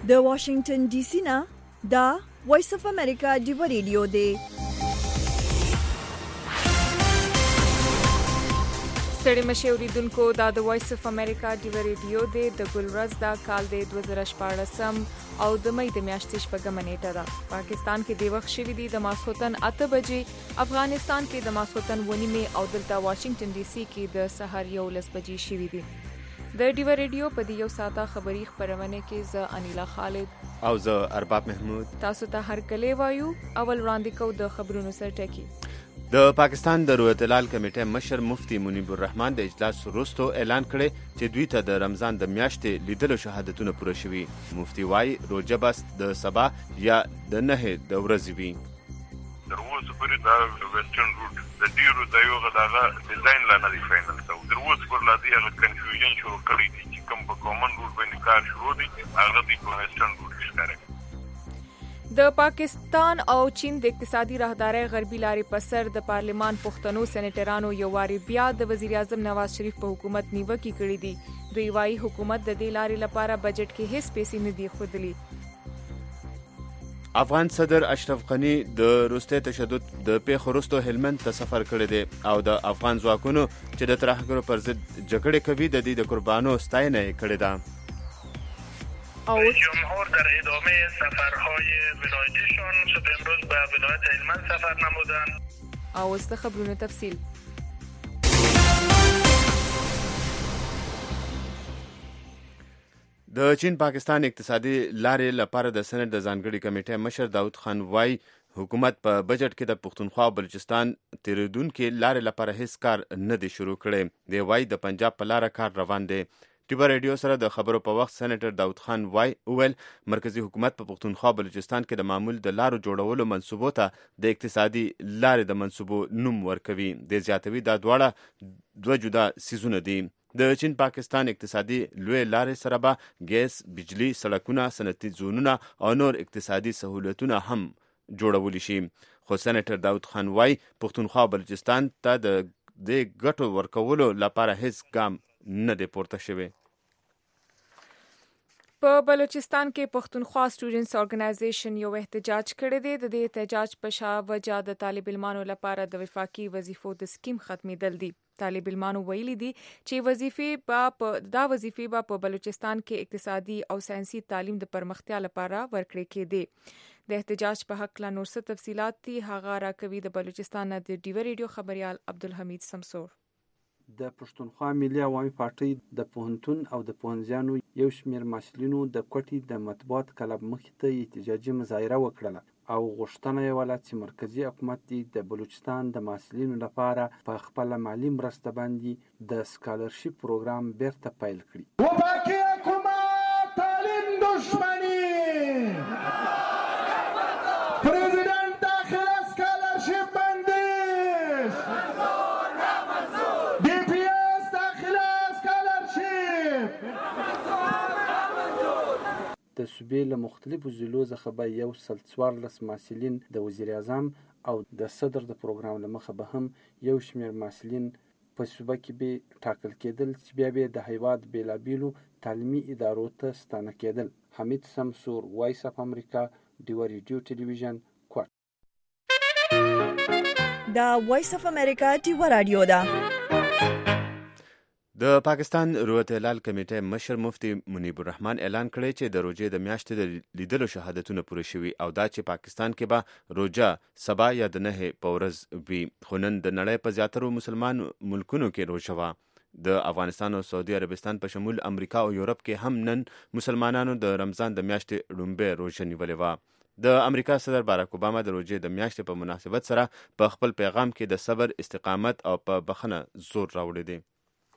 د واشنگټن ډي سي نه دا وایس اف امریکا ډیو ریډیو دی. ستړي مشي اوریدونکو، دا د وایس اف امریکا ډیو ریډیو دی. د ګلورز دا کال دی 2014 او د مې د میاشتې شپږمه نیټه ده. پاکستان کې د وخت شوی دی د ماسخوتن 8 بجې، افغانستان کې د ماسخوتن 9 او دلته واشنگټن ډي سي کې د سحر 11 بجې شوی دی. د ډیو ریډیو په دې یو ساعته خبری خبرونه کې زه انیلا خالد او زه ارباب محمود تاسو ته هر کله وایو. اول وړاندې کو د خبرونو سره ټکی. د پاکستان د رویت الهلال کمیټې مشر مفتی منیب الرحمن د اجلاس وروسته اعلان کړی چې دوی ته د رمضان د میاشتې لیدلو شهادتونه پوره شوي. مفتی وايي روزه بس د سبا یا د 9 د ورځې وي. تر اوسه پورې دا ویسټرن روټ د ډیرو ځایونو دغه ډیزاین لا نه دی فاینل شوی. تر اوسه پر لا دی هغه کنفیوژن شروع کړی دی چې کوم په کامن روټ باندې کار شروع دی هغه دی په ویسټرن روټ ښکاري. د پاکستان او چین د اقتصادي راهدارۍ غربي لارې په سر د پارلمان پښتنو سېنیټرانو یو واری بیا د وزیر اعظم نواز شریف په حکومت نیوکې کړې دي. دوی وايي حکومت د دې لارې لپاره بجټ کې هیڅ پیسې نه دي ښودلي. افغان صدر اشرف غنی د روسي تشدد د پیښو وروسته هلمند ته سفر کړی دی او د افغان ځواکونو چې د ترهګرو پر ضد جګړه کوي د دې د قربانو ستاینه کړې ده. جمهور در ادامه سفرهای ولایتشان صبح امروز به ولایت هلمند سفر نمودند. او است خبرونه تفصیل. د چین پاکستان اقتصادي لارې لپاره د سنټ د ځانګړي کمیټې مشر داود خان وايي حکومت په بجټ کې د پښتونخوا او بلوچستان تیریدونکو لارې لپاره هیڅ کار نه دی شروع کړی. دی وايي د پنجاب په لار کار روان دی. ټیبا ریډیو سره د خبرو په وخت سېنیټر داود خان وویل مرکزی حکومت په پښتونخوا او بلوچستان کې د معمول د لارو جوړولو منصوبو ته د اقتصادي لارې د منصوبو نوم ورکوي. د زیاتوي دا دواړه دوه جدا سیزونه دي. د چین پاکستان اقتصادي لوی لارې سره به ګیس، بجلی، سړکونه، صنعتي زونونه او نور اقتصادي سهولتونه هم جوړولی شي. خو سېنیټر داود خان وايي پښتونخوا او بلوچستان ته د ګټو ورکولو لپاره هیڅ ګام نه دی پورته شوی. په بلوچستان کې پښتونخوا سټوډنټس اورګنایزیشن یو احتجاج کړی دی. د دې احتجاج په شا وجه د طالب علمانو لپاره د وفاقي وظیفو د سکیم ختمېدل دي. طالب علمانو ویلي دي چې وظیفې به په بلوچستان کې اقتصادي او ساينسي تعلیم د پرمختیا لپاره ورکړي کېدي. د احتجاج په حق لا نور څه تفصيلات دي هغه راکوي د بلوچستان د ډیو ریډیو خبريال عبدالحمید سمسور. د پښتونخوا ملي عوامي پارټۍ د پوهنتون او د پوهنځیانو یو شمېر محصلینو د کوټې د مطبوعات کلب مخې ته احتجاجي مظاهره وکړه او غوښتنه یې وکړه چې مرکزي حکومت د بلوچستان د محصلینو لپاره په خپل مالي مرسته باندې د سکالرشپ پروګرام بیرته پیل کړي. وفاقي حکومت تعلیم دشمنی پریزیدنت داخل سکالرشپ بندش د صوبې له مختلفو ضلعو څخه به 114 محصلین د وزیر اعظم او د صدر د پروګرام له مخه به هم یو شمېر محصلین په صوبه کې به ټاکل کېدل چې بیا به د هیواد بیلابیلو تعلیمي ادارو ته ستانه کېدل. حمید سمسور، وایس اف امریکا، ډیو ریډیو ټلویزیون، کوټ. دا وایس اف امریکا ډیو رادیو ده. د پاکستان رویت الهلال کمیټې مشر مفتی منیب الرحمن اعلان کړی چې د روزې د میاشتې د لیدلو شهادتونه پوره شوي او دا چې پاکستان کې به روزه سبا یا د 9 په ورځ وي. خو نن د نړۍ په زیاترو مسلمان ملکونو کې روزه وه. د افغانستان او سعودي عربستان په شمول امریکا او یورپ کې هم نن مسلمانانو د رمضان د میاشتې لومړۍ روزه نیولې وه. د امریکا صدر باراک اوباما د روزې د میاشتې په مناسبت سره په خپل پیغام کې د صبر، استقامت او په بخښنه زور راوړی دی.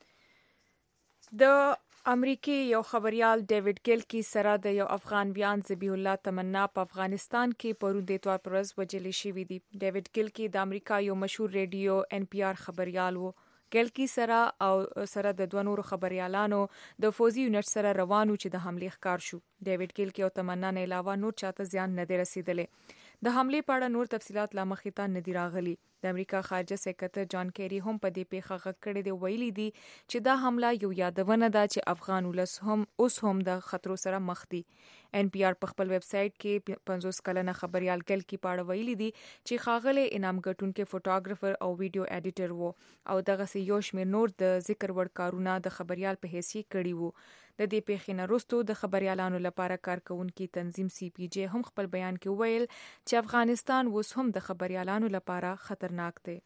د امریکای یو خبريال ډیوډ ګیلکی سره د یو افغان بیان ذبیح الله تمنا په افغانستان کې پرون د اتوار پر ورځ وژل شوی دی. ډیوډ ګیلکی د امریکا یو مشهور ریډیو NPR خبريال وو. ګیلکی سره د دوه نورو خبريالانو د فوزي یونټ سره روانو چې د حمله ښکار شو. ډیوډ ګیلکی او تمنا نه علاوه نور چاته زیان نه دی رسیدلی. د حمله په اړه نور تفصيلات لا مخې ته نه دی راغلي. د امریکا خارجه سکرټر جان کیری هم په دې پیښه غږ کړی دی، ویلي دي چې دا حمله یو یادونه ده چې افغان ولس هم د خطرو سره مخ دي. NPR په خپل ویب سټ کې 50 کلنه خبريال ګلکی پاړه ویلي دي چې ښاغلی انعام ګټونکي فوټوګرافر او ویډیو ایډیټر وو او دغه یو شمېر نور د ذکر وړ کارونه د خبريال په حیث کړي وو. د دې پیښې نه وروسته د خبريالانو لپاره کارکونکي تنظیم CPJ هم خپل بیان کې ویل چې افغانستان اوس هم د خبريالانو لپاره خطرناک دی.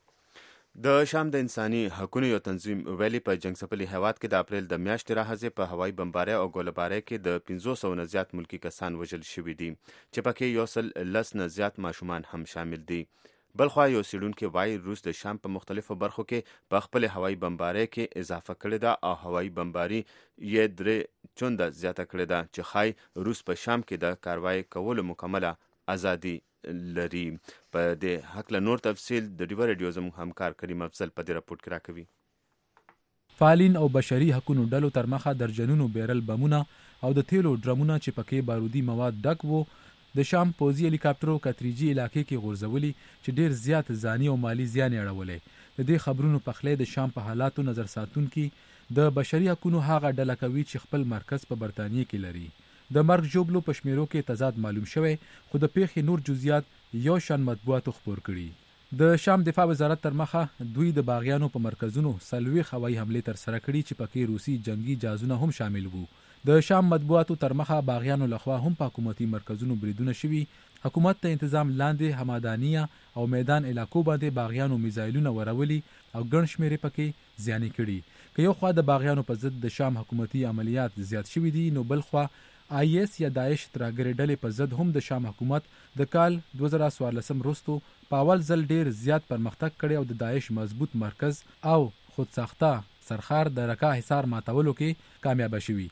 د شام د انساني حقوقو یو تنظیم ویلي په جنگ څپلي هیواد کې د اپریل د میاشتې راهیسې په هوایي بمبارۍ او ګوله‌بارۍ کې د 500 نه زیات ملکی کسان وژل شوي دي چې پکې 110 نه زیات ماشومان هم شامل دي. بلخوا یو څېړونکی وایي روس د شام په مختلفو برخو کې په خپل هوایي بمبارۍ کې اضافه کړې ده او هوایي بمباري یې 3 چنده زیاته کړې ده چې ښایي روس په شام کې د کاروای کولو مکمله ازادي لري. په دې حق له نور تفصیل د ډیو ریډیو زموږ همکار کریم افضل په دې راپورټ کې راکوي. فعالین او بشري حقوقو ډلو تر مخه درجنونو بیرل بمونه او د تیلو ډرمونه چې پکې بارودي مواد ډک وو د شام پوځي هلیکاپټرو کتریجي علاقې کې غورځولي چې ډیر زیات ځاني او مالی زیان اړولې. د دې خبرونو پخلی د شام په حالاتو نظر ساتونکي د بشري حقوقو هغه ډله کوي چې خپل مرکز په برتانیې کې لري. د مرګ ژوبلو په شمیرو کې تضاد معلوم شوی، خو د پیښې نور جزئیات یو شان مطبوعاتو خپور کړي. د شام دفاع وزارت تر مخه دوی د باغیانو په مرکزونو 40 هوایي حملې تر سره کړي چې پکې روسي جنگي جهازونه هم شامل وو. د شام مطبوعاتو تر مخه باغیانو لخوا هم په حکومتي مرکزونو بریدونه شوي. حکومت ته انتظام لاندې حمادانیه او میدان علاقو باندې باغیانو میزایلونه ورولي او ګڼ شمېرې پکې زیانې کړي. که یو خوا د باغیانو په ضد د شام حکومتي عملیات زیات شوي دي، نو بل خوا IS یا داعش ترهګرې ډلې په ضد هم د شام حکومت د کال 2014 وروسته په اول ځل ډیر زیات پرمختګ کړی او د داعش مضبوط مرکز او خودساخته سرخار د رکا حصار ماتولو کې کامیاب شوی.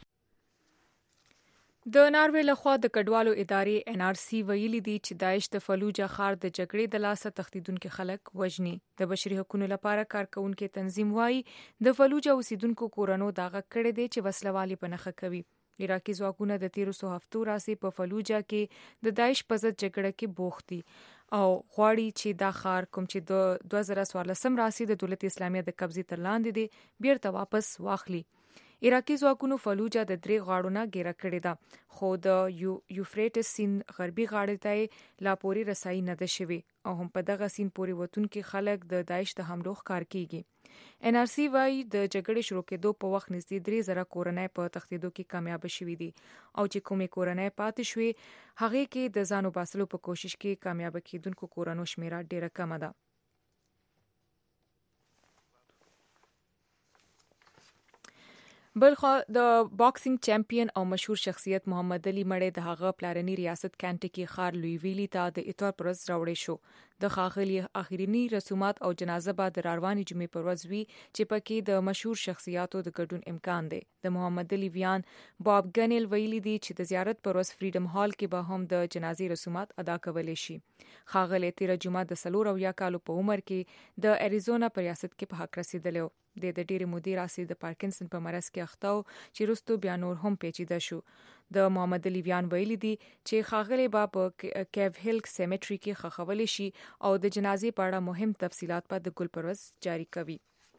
د ناروې لخوا د کډوالو ادارې NRC ویلي دي چې داعش د فلوجا ښار د جګړې د لاسه تښتیدونکو خلک وژني. د بشري حقوقو لپاره کارکونکي تنظیم وایي د فلوجا اوسیدونکو کورونو داغه کړی دی چې وسلوالي په نخښه کوي. عراقي ځواکونه د 13 هفتو راسي په فلوجا کې د داعش په ضد جګړه کې بوخت دي او غواړي چې دا ښار کوم چې د 2014 راسي د دولت اسلامیه د قبضې تر لاندې دی بیرته واپس واخلي. عراقي ځواکونو فلوجا د 3 غاړو نه ګیره کړې ده، خو د یوفریټس سیند غربي غاړې ته لا پورې رسایي نه ده شوې او هم په دغه سیند پورې وتونکي خلک د داعش د حملو ښکار کیږي. NRC وايي د جګړې شروع کېدو په وخت نږدې 3000 کورنۍ په تښتېدو کې کامیاب شوي دي او چې کومې کورنۍ پاتې شوې هغې کې د ځان وباسلو په کوشش کې کامیاب کېدونکو کورنو شمیره ډیره کمه ده. بلخوا د باکسینګ چمپیون او مشهور شخصیت محمد علي مړی د هغه پلارني ریاست کانټکی ښار لویویلی ته د اتوار پر ورځ راوړی شو. د ښاغلي اخرینی رسومات او جنازه به د روانې جمعې پر ورځ وي چې پکې د مشهور شخصیاتو د ګډون امکان دی. د محمد علي ویان باب ګنیل ویلي دي چې د زیارت پر ورځ فریډم هال کې به هم د جنازې رسومات ادا کولی شي. ښاغلي تیر جمعه د 4 کالو په عمر کې د اریزونا په ریاست کې په حق رسیدلی و. د ډېرې مودې راسي د پارکینسن په مرض کې اخته و چې وروسته بیا نور هم پیچیده شو. د محمد علي ویان ویلي دي چې ښاغلي به په کیو هیل سیمیټري کې ښخولی شي او د جنازې په اړه مهم تفصیلات به د ګل پر ورځ جاری کوي.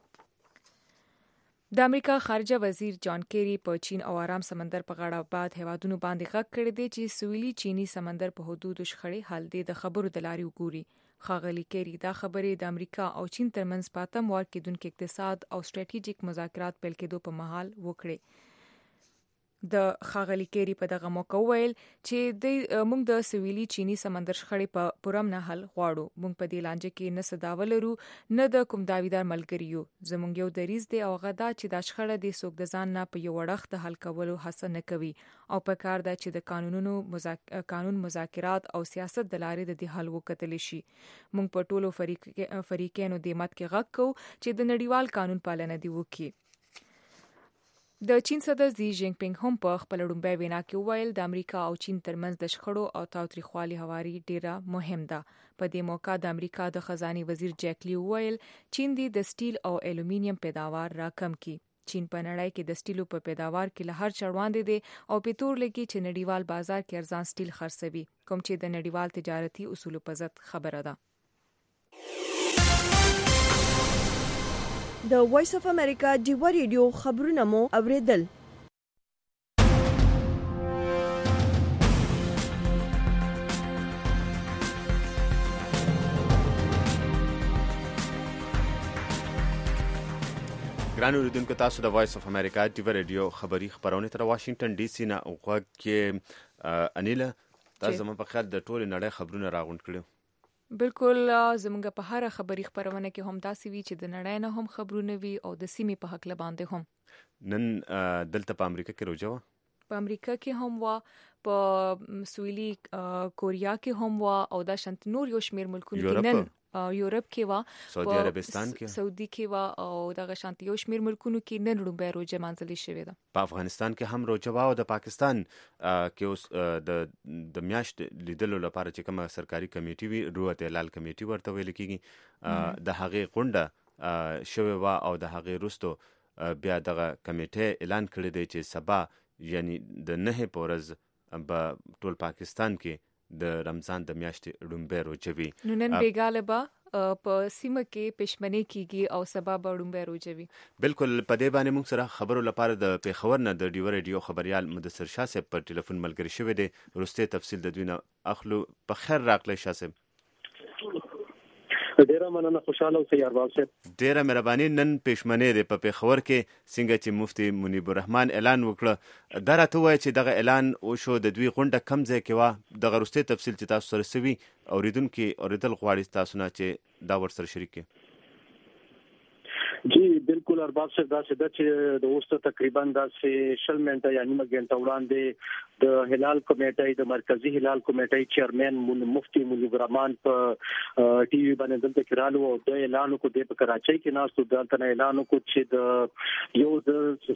د امریکا خارجه وزیر جان کیری په چین او آرام سمندر په غاړه آباد هیوادونو باندې غږ کړی دی چې سویلي چینی سمندر په حدودو شخړې حل دی د خبرو د لارې وګوري. ښاغلي کیری دا خبرې د امریکا او چین ترمنځ په اتم وار کېدونکي اقتصاد او سټریټیجیک مذاکرات پیل کېدو په مهال وکړې. د ښاغلي کیری په دغه موقع ویل چې موږ د سویلي چینی سمندر شخړې په پرم نه حل غواړو. موږ په دې لانجه کې نه څه دعوه لرو نه د کوم داویدار ملګري یو. زموږ یو دریځ دی او هغه دا چې دا شخړه د څوک د ځان نه په یو اړخ د حل کولو هڅه نه کوي او په کار ده چې د قانون مذاکرات او سیاست د لارې د دې حل وکتلی شي. موږ په ټولو فریقینو د مت کې غږ کوو چې د نړیوال قانون پالنه دی وکړي. د چین صدر زی جینګ پینګ هم په خپل لومړۍ وینا کې وویل د امریکا او چین ترمنځ د شخړو او تاوتریخوالي هواري ډیره مهم ده. په دې موقع د امریکا د خزانه وزیر جیک لی وویل چین د سټیل او الومینیم پیداوار راکم کړي. چین په نړۍ کې د سټیلو په پیداوار کې له هر چا وړاندې دی او پتور لګي چې نړیوال بازار کې ارزان سټیل خرڅوي کوم چې د نړیوال تجارتي اصولو په ضد خبره ده. د وایس اف امریکا ډیوا ریډیو خبرونه مو اوریدل. ګران اوریدونکو، تاسو د وایس اف امریکا ډیوا ریډیو خبری خبرونه تر واشنگټن ډي سي نه غوږ کې انیله تاسو زموږ په خیال د ټولو نړۍ خبرونه راغونډ کړو. بالکل زموږ په هر خبری خبرونه کې هم داسې وی چې د نړۍ نه هم خبرونه وي او د سیمې په حق لباندې هم. نن دلته په امریکا کې روزه وه، په امریکا کې هم وا، په سویلي کوریا کې هم وا، او دا شانت نور یو شمیر ملکونو کې نن یورپ کې وا، سعودي عربستان کې، سعودي کې وا، او دغه شانت یو شمیر ملکونو کې نن روبه روزه منځلي شوې ده. په افغانستان کې هم روزه وا، او د پاکستان کې اوس د میاشت لیدلو لپاره چې کومه سرکاري کمیټي وي، روت هلال کمیټي ورته ویل کېږي، د هغې غونډه شوې وا، او د هغې وروستو بیا دغه کمیټه اعلان کړی دی چې سبا یعنی د 9 په ورځ به ټول پاکستان کې د رمضان د میاشتې ډومبه روزه وي. نو نن بیګاله به په سیمه کې پښمنۍ کیږي او سبا به ډومبه روزه وي. بالکل. په دې باندې موږ سره خبرو لپاره د پیښور نه د ډیوا ریډیو خبريال مدثر شاه صاحب په ټلیفون ملګری شوی دی. وروسته تفصیل د دوی نه اخلو. په خیر راغلی شاه صاحب. ډیره مننه، خوشاله اوسئ ارباب صاحب. ډیره مهرباني. نن پښمنۍ دی په پیښور کې، څنګه چې مفتي منیب الرحمن اعلان وکړه، دا راته وایي چې دغه اعلان وشو، د دوی غونډه کم ځای کې وه، دغه وروستی تفصیل چې تاسو سره سوي اوریدونکي اوریدل غواړي تاسو نه چې دا ورسره شریک کړي. جی بالکل ارباب صاحب، دا چې د اوسه تقریبا دا 60 منټه یا نیمه غنټه وړاندې د هلال کمیټې د مرکزی هلال کمیټې چیرمن مفتی منیب الرحمن په ټي وي باندې دلته کړهالو، او د اعلان کو د کراچۍ کې ناستو دلته اعلان کو چې د یو د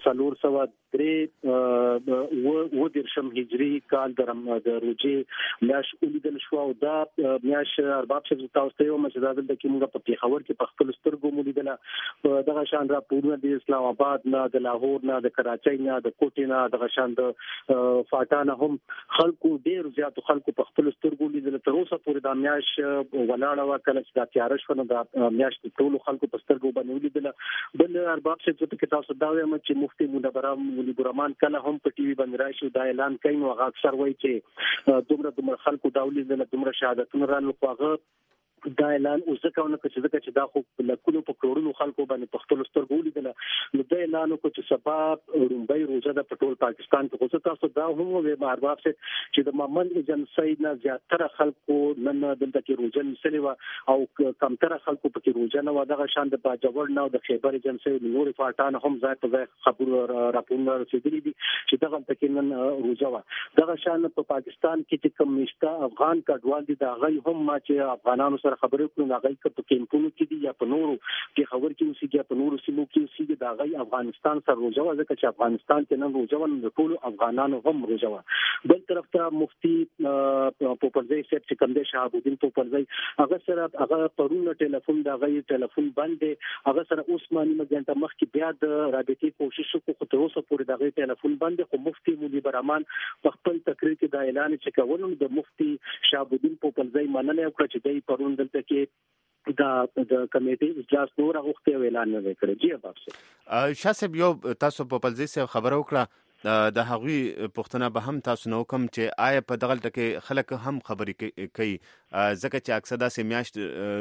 403 و درشم هجری کال د روزي میاش ولیدل شو، او دا میاش ارباب صاحب تاسو ته یو مشداد د کومه په پیښور کې په خپل سترګو ولیدل. دغه شان راپورونه د اسلام آباد نه، د لاهور نه، د کراچۍ نه، د کوټې نه، دغه شان د فاټا نه هم خلکو ډیر زیات خلکو په خپل سترګو لیدل. تر اوسه پورې د میاش ولاړه و، کله چې د تیار شو نو د میاش ټول خلکو په سترګو باندې لیدل. بل ارباب صاحب چې تاسو دا وایم چې مفتي منیب الرحمن کله هم په ټي وي باندې راشي دا اعلان کوي، نو هغه اکثر وایي چې دومره خلکو دا ولیدل، دومره شهادتونه رانه خواغه دا اعلان اوس ځکهونه چې دا خو لکونو په کروڑونو خلکو باندې په خپل سترګو لیدل. نو دا اعلان کو چې سبا ډومبه روزه د ټول پاکستان کې خو تاسو دا هم وې ارباب چې د محمد ایجنسی نه زیاتره خلکو نن دلته کې روزه نسلي و، او کمتره خلکو په کې روزه نه و. دغه شان د باجوړ نه او د خیبر ایجنسی د نور فاټان هم ځای په ځای خبرو راپورونه رسیدلي دي چې دغه تکې نن روزه و. دغه شان په پاکستان کې چې کوم نشته افغان کډوال دي، دا غي هم ما چې افغانانو سره خبرې کړو، هغه کې په کیمپونو کې دي یا په نورو کې خبر کې اوسېږي یا په نورو سیمو کې اوسېږي، دا غي افغانستان سره روزه و، ځکه چې افغانستان کې نن روزه و، نو ټول افغانانو هم روزه و. بل طرف ته مفتي پوپلزی صاحب چې کوم دی شهاب الدین پوپلزی، هغه سره هغه پرونه ټلیفون دا غي ټلیفون بند دی، هغه سره عثماني مګنټه مخکې بیا د رابطې کوشش وکړو، خو تر اوسه پورې دا غي ټلیفون بند دی. خو مفتي منیب الرحمن په خپل تقریر کې دا اعلان چې کولو د مفتي شهاب الدین پوپلزی مننه وکړه چې دای پرون دلته کې دا د کمیټې اجلاس نور غوښتي اعلان نه وکړي. جی اباب صاحب شاسب یو تاسو په پلزي سره خبرو کړه، د هغوی پښتنه به هم تاسو نو کوم چې آیا په دغه ټکي خلک هم خبرې کوي، ځکه چې اکثر داسې میاشت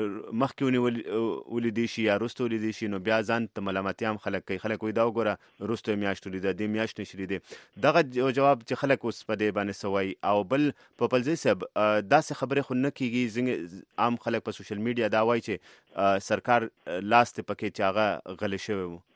مخکې ولیدي شي یا وروسته ولیدي شي، نو بیا ځان ته ملامتي هم خلک کوي. خلک وایي دا وګوره وروسته میاشت ولیده، دې میاشت نشي لیدی. دغه جواب چې خلک اوس په دې باندې سوای. او بل په پلزي صاحب داسې خبرې خو نه کیږي، ځینې عام خلک په سوشل میډیا دا وایي چې سرکار لاس ته پکې چې هغه غلی شوی وو.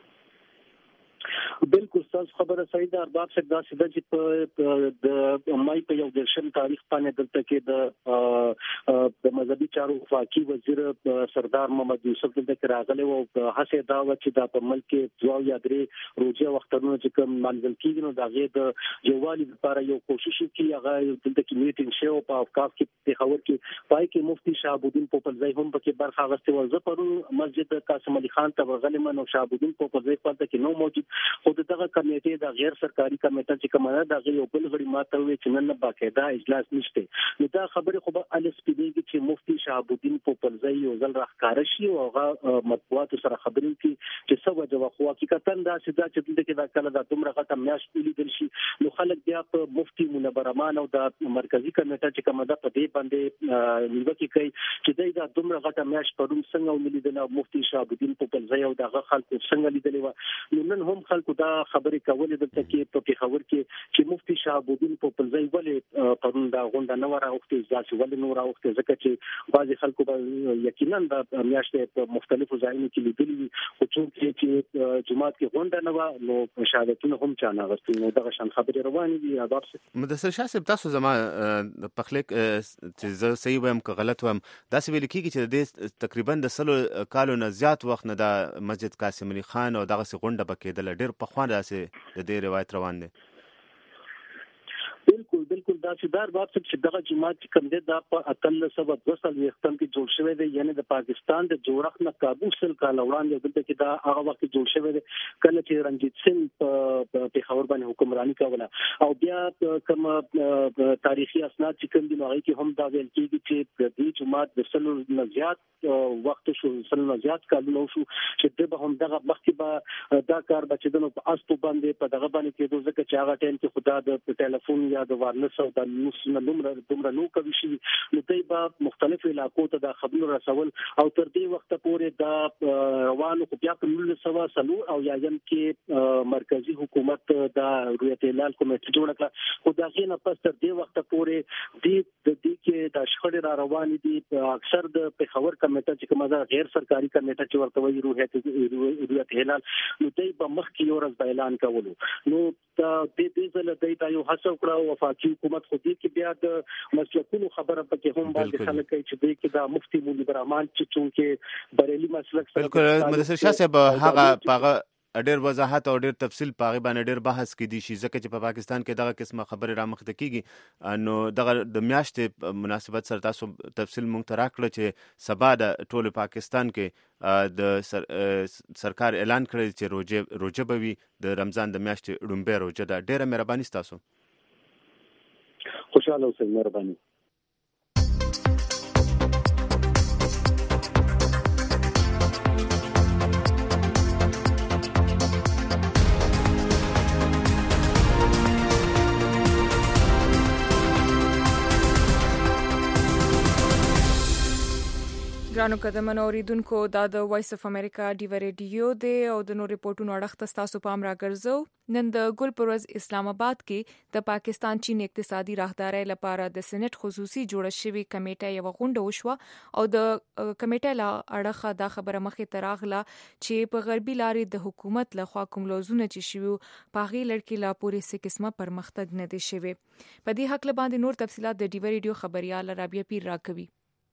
بالکل تاسو خبره صحیح ده ارباب صاحب، دا چې په مای په 1 تاریخ باندې دلته کې د مذهبي چارو وفاقي وزیر سردار محمد یوسف دلته کې راغلی و، او هڅه دا و چې دا په ملک کې 2 یا 3 روزه وختونه چې کوم منځل کېږي، نو دا غي د یووالي لپاره یو کوشش وکړي. هغه دلته کې میټینګ شو په اوقاف کې پیښور کې، پای کې مفتي شهاب الدین پوپلزی هم پکې برخه اخیستې و. زه پرون مسجد قاسم علي خان ته ورغلم، نو شهاب الدین پوپلزی په دې کې نو موجود، خو خو دغه کمیټې د غیر سرکاري کمیټه چې کومه ده د یو بل غړي ماته وی چې نن باقاعده اجلاس نشته. نو دا خبره خو به الس پیږي چې مفتي شهاب الدین پوپلزی یو ځل راخاره شي او هغه مطبوعات سره خبرې کوي چې څه وجه خو حقیقتا دا چې د کې دا کله د دومره غټه میاشت لیدل شي نو خلک بیا په مفتي منبر امان او د مرکزی کمیټه چې کومه ده په دې باندې نیوکه کوي چې دا دومره غټه میاشت پرون څنګه ولیدل مفتي شهاب الدین پوپلزی او دغه خلکو څنګه لیدلې و. نو نن هم خلکو دا خبرې کولې دلته کې په پیښور کې چې مفتي شهاب الدین پوپلزی ولې پرون دا غونډه نه راوخته ځکه ولې نو راوخته ځکه چې بعضي خلکو به یقینا د میاشتې په مختلفو ځایونو کې لیدلې او چې جمعات کې غونډه نه و نو شهادتونه هم چا نه غوښتي. نو دغه شان خبرې روانې دي. آداب مدثر شاه صاحب تاسو زما په خلک چې زه صحیح وایم که غلط وایم دا څه ویل کېږي چې د تقریبا د 100 کالو نه زیات وخت نه د مسجد قاسم علي خان او دغه غونډه پکېدل ډېر پخوان داسې د دې روایت روان دی. بالکل دا چې دار باب چې دغه جماعت کوم دی دا په 1302 وختم کې جوړ شوی دی یعنی د پاکستان د جوړښت نه کابو سل کال وړاندې دلته کې دا هغه وخت جوړ شوی دی کله چې رنجیت سنگ په پیښور باندې حکمرانی کوله او بیا کوم تاریخي اسناد چې کوم دي نو هغه کې هم دا ویل کېږي چې د دې جماعت د سلو نه زیات وخت شو سلو نه زیات کالونه شو چې د هم دغه مخکې به دا کار بچیدنو په اسپو باندې په دغه باندې کېدو ځکه چې هغه ټایم کې خدا د ټلیفون یا د وارلس او د دومره نو کوي شي نو دوی به مختلفو علاقو ته د خبرو رسول او تر دې وخت پورې د روانو خو بیا په 1990 او یایم کې مرکزی حکومت د رویت هلال کمیټه جوړ کړه خو دا غینه پس تر دې وخت پورې د دې کې د شخړې را روانې دي اکثر د پیښور کمیټه چې کومه ده غیر سرکاري کمیټه چې ورته وایي رویت هلال نو دوی به مخکې یو ورځ اعلان کولو نو د دې ځل د یو هڅه وکړه وفاقي حکومت خو دې کې بیا د مسلکونو خبره پکې هم باندې خلک کوي چې دې کې د مفتي منیر رحمان چې چونکه بریلی مسلک سره بالکل مدثر شاه صاحب هغه ډېر وضاحت او ډېر تفصیل په هغه باندې ډېر بحث کې دي شي ځکه چې په پاکستان کې دغه قسمه خبرې رامخته کیږي نو دغه د میاشتې مناسبت سره تاسو تفصیل مونږ ته راکړه چې سبا د ټول پاکستان کې د سرکار اعلان کړی چې روجه به وي د رمضان د میاشتې ړومبۍ روجه ده. ډېره مهرباني ستاسو. خوشاله اوسئ. مهرباني. ګرانو قدمنو اوریدونکو دا د وایس اف امریکا ډیو ریډیو دی او د نور ریپورتونو اړخ تاسو پام راګرځو. نن د ګل پروز اسلام آباد کې د پاکستان چین اقتصادي راهداري لپاره د سېنات خصوصي جوړه شوی کمیټه یو غونډه وشوه او د کمیټې له اړخه دا خبره مخې ته راغله چې په غربي لارې د حکومت له خوا کوم لوزونه چې شوی په هغې لړ لا پورې څه قسمه پرمختګ نه دی شوی. په دې حق باندې نور تفصيلات د ډیو ریډیو خبريال رابعه پیر راکوي.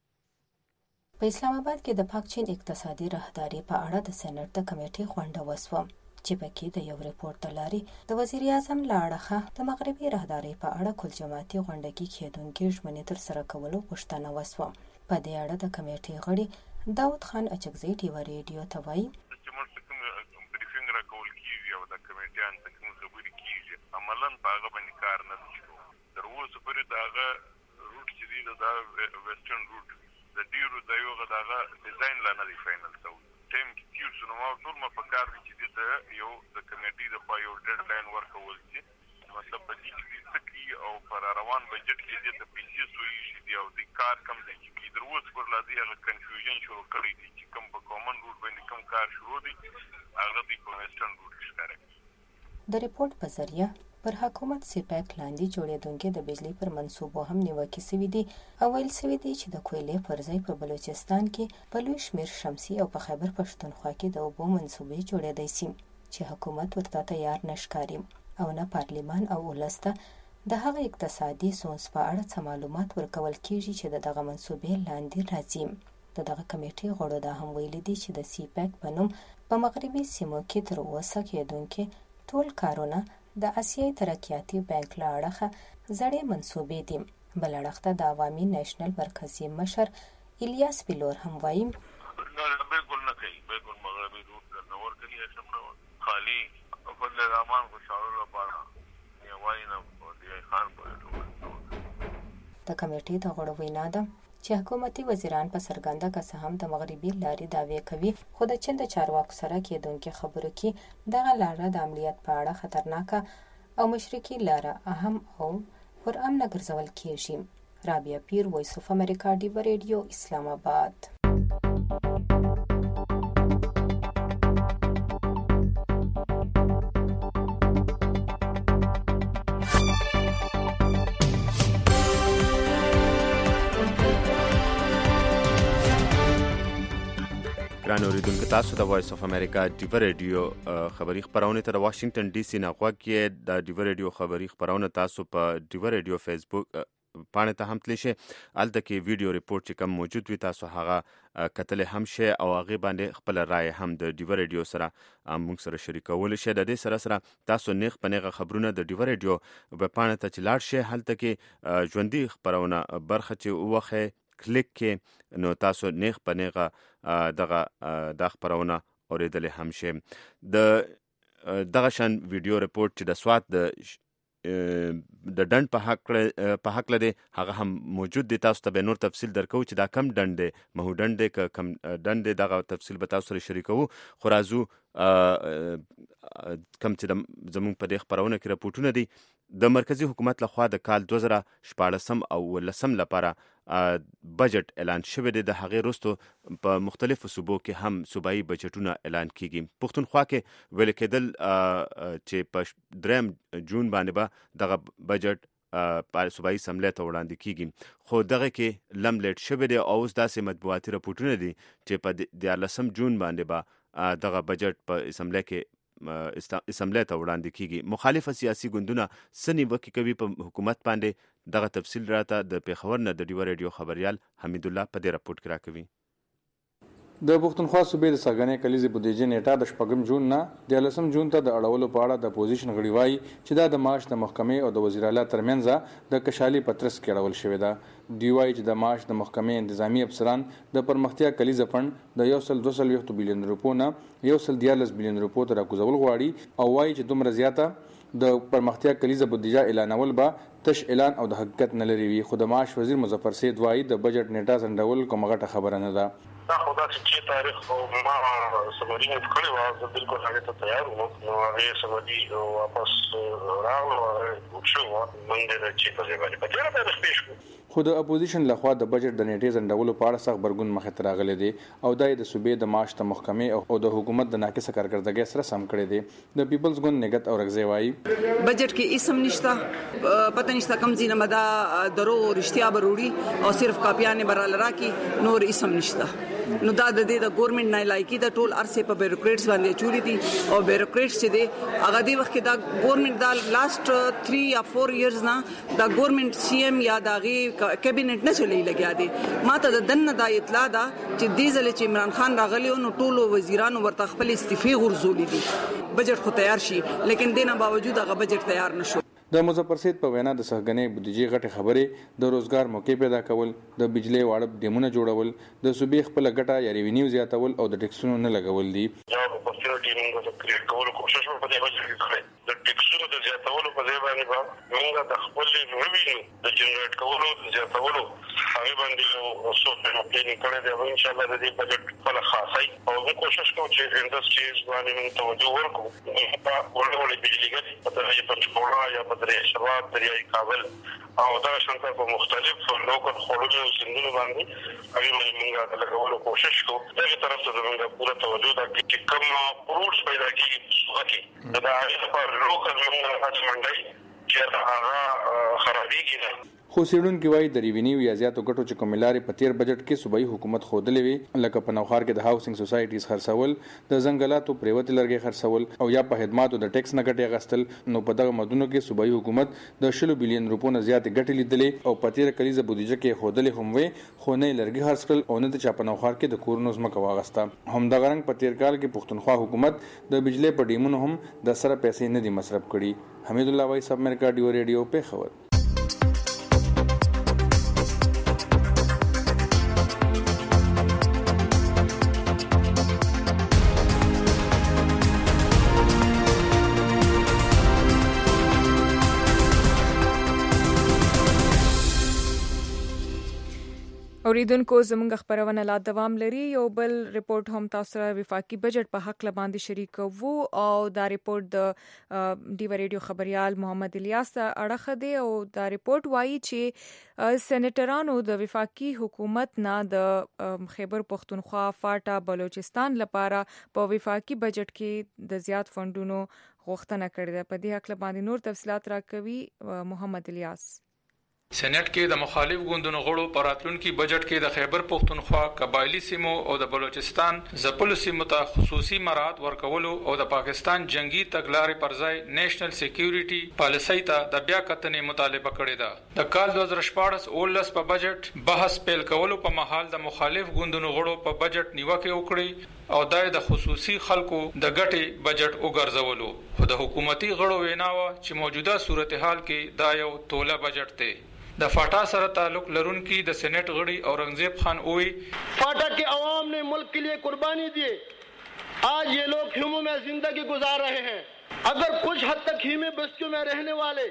په اسلام آباد کې د پاک چین اقتصادي راهداري په اړه د سېنات د کمیټې غونډه وسوه چې پکې د یو ریپورت لاري د وزیر اعظم لاړخه د مغربي راهداري په اړه کل جماعتي غونډه کې کېدونکې ژمنې تر سره کولو غوښتنه وسوه. په دې اړه د کمیټې غړي داود خان اچکزی ډیو ریډیو ته وایي چې موږ کوم بریفینګ راکول کیږي او د کمیټیان څخه کوم خبرې کیږي عملاً په هغه باندې کار نه شو. تر اوسه پورې دا روټ چې دی دا ویسټرن روټ د ډیرو ځایونو دغه ډیزاین لا نه دی فاینل شوی. ټیم کې تیر شو نو ټول مفکر دي چې د یو د کمیټې د خوا یو ډیډلاین ورکول شي مطلب په دې کې څه او پر روان بجټ کې د پیسې سوي شي دی او د کار کم ځای کې د روز پر لادي هغه کنفیوژن شروع کړی دی چې کوم په کامن روټ باندې کوم کار شروع دی هغه د ویسټرن روټ ښکاري. د ریپورت په ذریعہ پر حکومت سیپاک لاندې جوړېدونکې د بجلی پر منصوبو هم نیوکې سوي دي او ویل سوي دي چې د کویلې پر ځای په بلوچستان کې په لوی شمېر شمسي او په خیبر پښتونخوا کې د اوبو منصوبې جوړېدای شي چې حکومت ورته تیار نه ښکاري او نه پارلمان او ولس ته د هغه اقتصادي ستونزو په اړه څه معلومات ورکول کېږي چې دغه منصوبې لاندې راځي. دغه کمیټې غړو دا هم ویلي دي چې د سیپاک په نوم په مغربي سیمو کې تر اوسه کېدونکې ټول کارونه د آسیایي ترقیاتي بانک له اړخه زړې منصوبې دي. بل اړخ ته د عوامي نېشنل مرکزي مشر الیاس پیلور هم وایي بالکل نه کوي بالکل مغربي روټ نه ورکړي خالي په د امان خوشحالو لپاره یوای نه دی خان په د کمیټې د غړو وینا ده چې حکومتي وزیران په سرګنده کسه هم د مغربي لارې دعوی کوي، خو د چین د چارواکو سره کېدونکې خبرو کې دغه لاره د امنیت په اړه خطرناکه او مشرقي لاره اهم او پر امن ګرځول کېږي. رابعه پیر، وایس اف امریکا، ډیبه ریډیو، اسلام آباد. ګران اوریدونکو، تاسو د وایس اف امریکا ډیبه ریډیو خبری خبرونه ته د واشنگټن ډي سي نه غوږ کې. د ډیبه ریډیو خبری خبرونه تاسو په ډیبه ریډیو فیسبوک پاڼه ته هم تللی شئ. هلته کې ویډیو ریپورت چې کوم موجود وي تاسو هغه کتلی هم شئ او هغې باندې خپله رایه هم د ډیبه ریډیو سره موږ سره شریکولی شئ. د دې سره سره تاسو نیغ په نیغه خبرونه د ډیبه ریډیو په پاڼه ته چې لاړ شئ، هلته کې ژوندي خپرونه برخه چې ووخئ کلیک کې، نو تاسو نیغ په نیغه دا خبرونه اوریدلی هم شئ. دغه شان ویډیو ریپورت چې د سوات د ډنډ په هکله دی هغه هم موجود دی. تاسو ته به نور تفصیل درکوو چې دا کم ډنډ دی، مهو ډنډ دی که کم ډنډ دی، دغه تفصیل به تاسو سره شریکوو. خو راځو کم چې زموږ په دې خپرونه کې رپورټونه دي. د مرکزی حکومت لخوا د کال 2014 او 2015 لپاره بجټ اعلان شوی دی. د هغې وروستو په مختلفو صوبو کې هم صوبایي بجټونه اعلان کیږي. پښتونخوا کې ویل کېدل چې په 3 جون باندې به دغه بجټ صوبایي اسمبلی ته وړاندې کیږي، خو دغه کې لم لیټ شوی دی او اوس داسې مطبوعاتي رپورټونه دي چې په 14 جون باندې به دغه بجټ په اسمبلی کې اسمبلی ته وړاندې کیږي. مخالفه سیاسي ګوندونه څه نیوکې کوي په حکومت باندې؟ دغه تفصیل راته د پیښور نه د ډیوه ریډیو خبریال حمید الله په دې راپورټ کې راکوي. د پښتونخوا صوبې د څرګندې کلیزې بودیجې نیټه د 4 جون نه 13 جون ته د اړولو په اړه د اپوزیشن غړي وایي چې دا د معاش د محکمې او د وزیر اعلی ترمنځ د کشالي پترس کې اړول شوې ده. دوی وایي چې د معاش د محکمې انتظامی افسران د پرمختیا کلیزه فند د 1.2 بلیون روپو نه 1.14 بلیون روپو ته راکوزول غواړي او وایي چې دومره زیاته د پرمختیا کلیزه بودیجه اعلانول به تش اعلان او د حقیقت نه لري وي. خو د معاش وزیر مظفر سید وایي د بجټ نیټه ځنډول کومه غټه خبره نه ده. دا خدا چې تاریخ ما سمري کړی و، زه بالکل هغه ته تیار وم. نو هغه سمري واپس راغلو او شو منډه د چې په ځای باندې په تیاره تاریخ پیښ شو. خو د اپوزیشن لخوا د بجټ د نیټې ځنډولو په اړه سخت غبرګون مخې ته راغلی دی او دا د صوبې د معاش د محکمې او د حکومت د ناقصه کارکردګۍ سره سم کړی دی. د پیپلز ګوند نګت اورغزی وایي بجټ کې اسم نشته، پته نشته کوم ځینه مدا درو رښتیا بروړي او صرف کاپیانه برال راکی، نور اسم نشته. نو دا د دې د ګورنمنت نه لایقي د ټول ارسه په بیروکریټس باندې چوری دي او بیروکریټس چې دي هغه دی وخت دا ګورنمنت دا لاست 3 یا 4 ایئرز نه دا ګورنمنت سی ایم یا داغي کابینټ نه چلی لګیا دي. ماته د دنه دا اطلاع ده چې دې ځل چې عمران خان راغلی نو ټول وزیرانو ورته خپل استعفی غورځولې دي. بجټ خو تیار شي لیکن دینه باوجود هغه بجټ تیار نشو. د مظفر سید په وینا د څرګندې بودیجې غټه خبرې د روزګار موقع پیدا کول، د بجلی واړه ډیمونه جوړول، د صوبې خپل ګټه یا ریوینیو زیاتول او د ټیکسونو نه لګول دي. یا په پرسنټ موږ د کریټ کولو کوشش په دې باندې وکړو. د ټیکسونو د زیاتولو په ځای باندې موږ د خپل ریوینیو د جنریټ کولو د زیاتولو هغه باندې یو سوپر پلان کړی دی. ان شاء الله د دې بجټ په خاصه او موږ کوشش کوو چې انډستریز باندې موږ توجه ورکړو. په ورته بجلی ګټي په دغه پنځپوړا یا درې شواب دریای کابل او دا شانته په مختلف لوکل خلونو زندونو باندې هغه موږ د لګولو کوشش کوو. دغه طرف ته موږ پوره توجه دا چې کوم پروژه پیدا کیږي دا هغه لوکل موږ هڅه منډي چې هغه خرابېږي نه. خو سیډونکو وایي د ریوینیو یا زیاتو ګټو چې کوم لارې په تیر بجټ کې صوبایي حکومت خوده لوي، لکه په نوخار کې د هاوسینګ سوسایټیز خرڅول، د ځنګلاتو پریوت لرګي خرڅول او یا په خدماتو د ټیکس نه ګټې غستل. نو په دغه مدونو کې صوبایي حکومت د 10 بلیون روپو نه زیات ګټې لیدلې او په تیر کلیزه بودیجه کې خودلې هم وي، خو نه لرګي خرڅ کړل او نه د چا په نوخار کې د کورونو ځمکه واغسته. هم د غرنګ په تیر کال کې پښتونخوا حکومت د بجلی په ډیمونو هم د سره پیسې نه دي مصرف کړي. حمید الله وایس امریکا ډیو ریډیو په خبر. اوریدونکو زموږ خبرونه لا دوام لري. یو بل ریپورت هم تاسو سره وفاقي بجټ په حق باندې شریک وو او دا ریپورت د ډیو ریډیو خبريال محمد الیاس اړه دی او دا ریپورت وایي چې سېنیټرانو د وفاقي حکومت نه د خیبر پختونخوا فاټا بلوچستان لپاره په وفاقي بجټ کې د زیات فندونو غوښتنه کړې ده. په دې حق باندې نور تفصيلات راکوي محمد الیاس. سېنات کې د مخالف ګوندونو غړو پر راتلونکي بجټ کې د خیبر پختونخوا قبایلی سیمو او د بلوچستان ځپلو سیمو ته خصوصي مراعات ورکولو او د پاکستان جنگي تګلارې پر ځای نېشنل سکیورټي پالیسۍ ته د بیا کتنې مطالبه کړې ده. د کال 2014 په بجټ بحث پیل کولو په محل د مخالف ګوندونو غړو په بجټ نیوکه وکړي او د خصوصي خلکو د ګټې بجټ وګرځولو. خو د حکومتي غړو ویناوه چې موجوده صورتحال کې دا یو توله بجټ دی. د فاٹا سره تعلق لرونکي د سینٹ غړي اورنګزیب خان اوئی فاٹا کے عوام نے ملک کے لیے قربانی دی. آج یہ لوگ خیموں میں زندگی گزار رہے ہیں. اگر کچھ حد تک خیمے بستیوں میں رہنے والے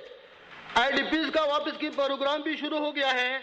IDPs کا واپس کی پروگرام بھی شروع ہو گیا ہے,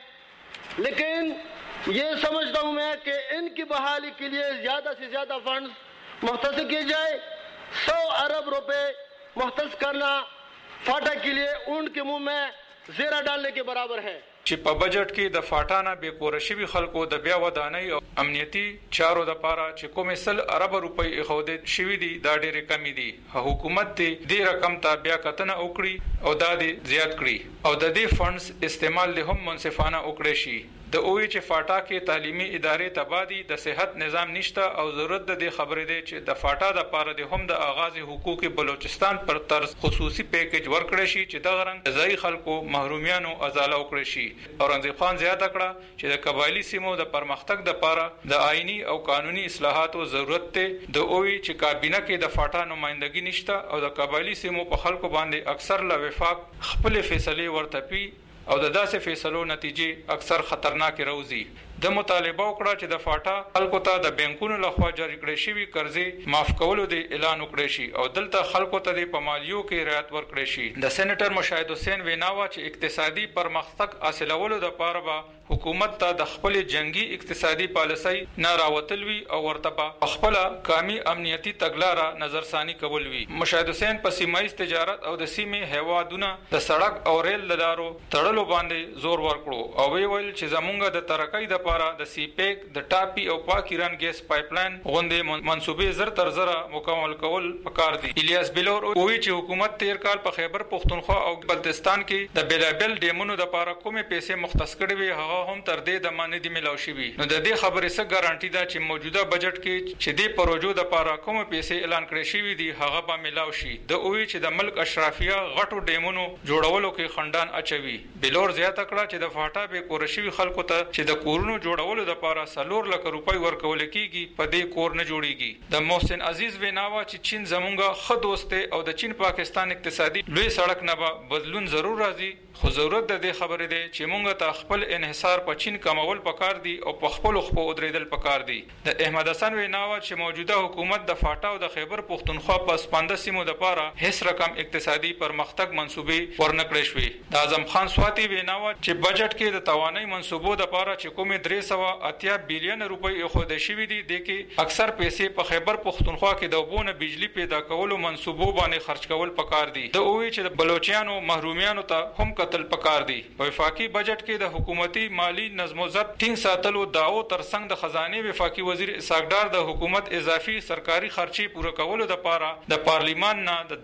لیکن یہ سمجھتا ہوں میں کہ ان کی بحالی کے لیے زیادہ سے زیادہ فنڈز مختص کیے جائے. 100 ارب روپے مختص کرنا فاٹا کے لیے اونٹ کے منہ میں زیرا ډالنے کې برابر ہے. چې په بجټ کې د فاټانا به کور شوی خلکو د بیا ودانۍ او امنیتي چارو د پاره چې کومه 100 ارب روپۍ اخوده شوی دي دا ډېر کمی دي. حکومت دې رقم ته بیا کتنه وکړي او دا دې زیات کړي او د دې فندز استعمال له هم منصفانه وکړي شي. د اوې چې فاټا کې تعلیمي ادارې تبادی د صحت نظام نشته او ضرورت د خبرې دی چې د فاټا د پاره د هم د آغاز حقوق بلوچستان پر طرز خصوصي پیکیج ورکړی شي چې د غرنګ ځای خلکو محرومیانو ازاله وکړي شي. اورنګزیب خان زیاته کړه چې د قبایلی سیمو د پرمختګ د پاره د آئینی او قانوني اصلاحاتو ضرورت ته. د اوې چې کابینه کې د فاټا نمائندګي نشته او د قبایلی سیمو په خلکو باندې اکثر له وفاق خپل فیصله ورته پی او د داسې فیصلو نتیجې اکثر خطرناک راوځي. د مطالبه وکړه چې د فاټا خلکو ته د بانکونو لخوا جاری کړې شوی قرضې معاف کولو د اعلان وکړي شي او دلته خلکو ته د پمالیو کې رعایت ورکړي شي. د سېنیټر مشاهد حسین ویناوه چې اقتصادي پرمختګ حاصلولو د پاره به حکومت ته د خپل جنگي اقتصادي پالیسۍ نه راوتلوي او ورته په خپل قومي امنیتي تګلارې نظرثاني کول وی. مشاهد حسین په سیمایي تجارت او د سیمې هوادونه د سړک او ریل لارو تړلو باندې زور ورکړو او ویل چې زمونږ د ترقۍ د لپاره د سی پیک د ټاپي او پاکستان ګیس پایپلاین غونډې منسوبې زر تر زره مکمل کول پکار دي. الیاس بلور وی چې حکومت تیر کال په خیبر پختونخوا او بلتستان کې د بلابل ډیمونو د لپاره کومه پیسې مختص کړې وي هغه هم تر دې د مانې دی ملاو شي. نو د دې خبرې څخه ګارانټي ده چې موجوده بجټ کې چې د پروژو د لپاره کومه پیسې اعلان کړې شوی دي هغه به ملاو شي. د اوی چې د ملک اشرافیه غټو ډیمونو جوړولو کې خندان اچوي. بلور زیاته کړه چې د فاټا به کورشوي خلکو ته چې د کورونو جوړولو د لپاره 4 لک روپۍ ورکول کیږي په دې کور نه جوړیږي. د محسن عزیز ویناوه چې چین زمونږه خه دوست او د چین پاکستان اقتصادي لوی سړک نه به بدلون ضرور راځي, خو ضرورت د دې خبرې دی چې مونږ ته خپل انحصار په چین کمول پکار دي او په خپل خپل ودرېدل پکار دي. د احمد حسن ویناوه چې موجوده حکومت د فاټا او د خیبر پختونخوا په سپانده سیمو د لپاره هیڅ رقم اقتصادي پرمختګ منسوبې ورنکړې شوې. د اعظم خان سواتی ویناوه چې بجټ کې د توانای منسوبو د لپاره چې کومه 380 بلین روپۍ خو د شوی دي د کې اکثر پیسې په خیبر پختونخوا کې د وبونه بجلی پیدا کولو منسوبو باندې خرج کول پکار دي. د اوې چې د بلوچستانو محرومیانو ته هم قتل پکار دي. په وفاقي بجټ کې د حکومتي مالی نظم و ضبط ټینګ ساتلو داو ترڅنګ د خزانه وفاقي وزیر اسحاق د حکومت اضافي سرکاري خرچي پوره کولو د لپاره د پارلیمان نه د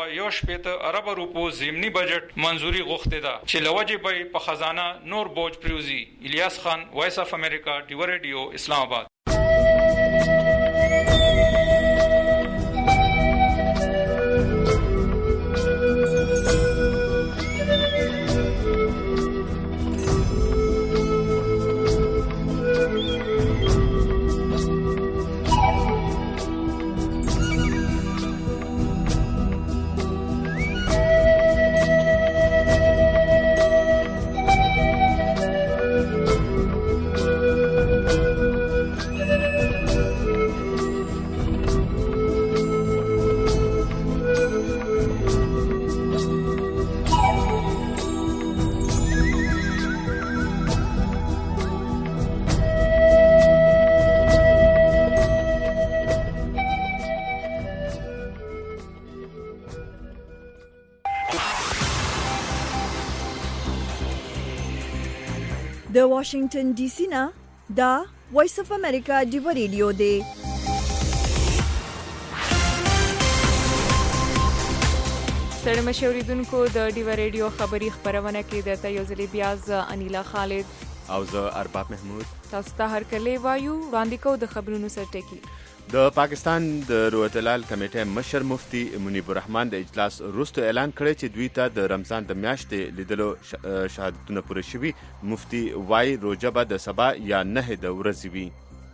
218 ارب روپو ضمني بجټ منزوري غوښته ده چې لوجه به په خزانه نور بوج پریوزي. الیاس خان, وایس اف امریکا, ډیو ریډیو, اسلام آباد. د واشنگټن ډي سي نه دا وایس اف امریکا ډیو ریډیو دی. ستړي مشوریدونکو د ډیو ریډیو خبری خبرونه کې د تیوزلی بیاز انیلا خالد او زه ارباب محمود تاسو ته هر کله وایو وړاندې کو د خبرونو سرټکی. د پاکستان د روتلال کمیټې مشر مفتی منیب الرحمن د اجلاس وروسته اعلان کړی چې دوی ته د رمضان د میاشتې لیدلو شهادتونه پوره شوي. مفتی وای روژه به د سبا یا 9 د ورځې وي.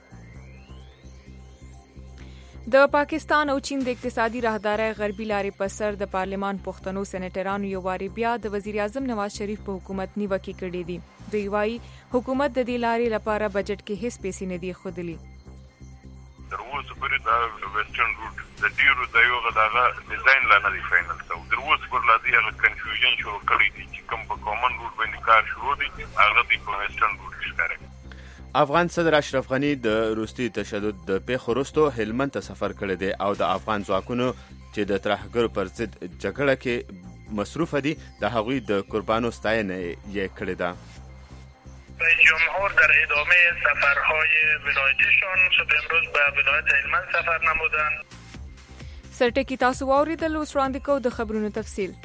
د پاکستان او چین د اقتصادي راهدارۍ غربي لارې په سر د پارلمان پښتنو سېنیټرانو یو واری بیا د وزیر اعظم نواز شریف په حکومت نیوکې کړې دي. دوی وایي حکومت د دې لارې لپاره بجټ کې هیڅ پیسې نه دي ښودلي. تر اوسه پورې دا ویسټرن روټ د ډیرو ځایو غداغه ډیزاین لا نه دی فاینل شوی. تر اوسه پورې لا دی هغه کنفیوژن شروع کړی دی چې کوم په کامن روټ باندې کار شروع دی هغه دی په ویسټرن روټ ښکاري. افغان صدر اشرف غنی د روسي تشدد د پیښو وروسته هلمند ته سفر کړی دی او د افغان ځواکونو چې د ترهګرو پر ضد جګړه کې مصروف دي د هغوی د قربانو ستاینه یې کړې ده. رئیس جمهور در ادامه سفرهای ولایتشان صبح امروز به ولایت هلمند سفر نمودند. سرټکی تاسو واوریدل. اوس وړاندې کو د خبرونو تفصیل.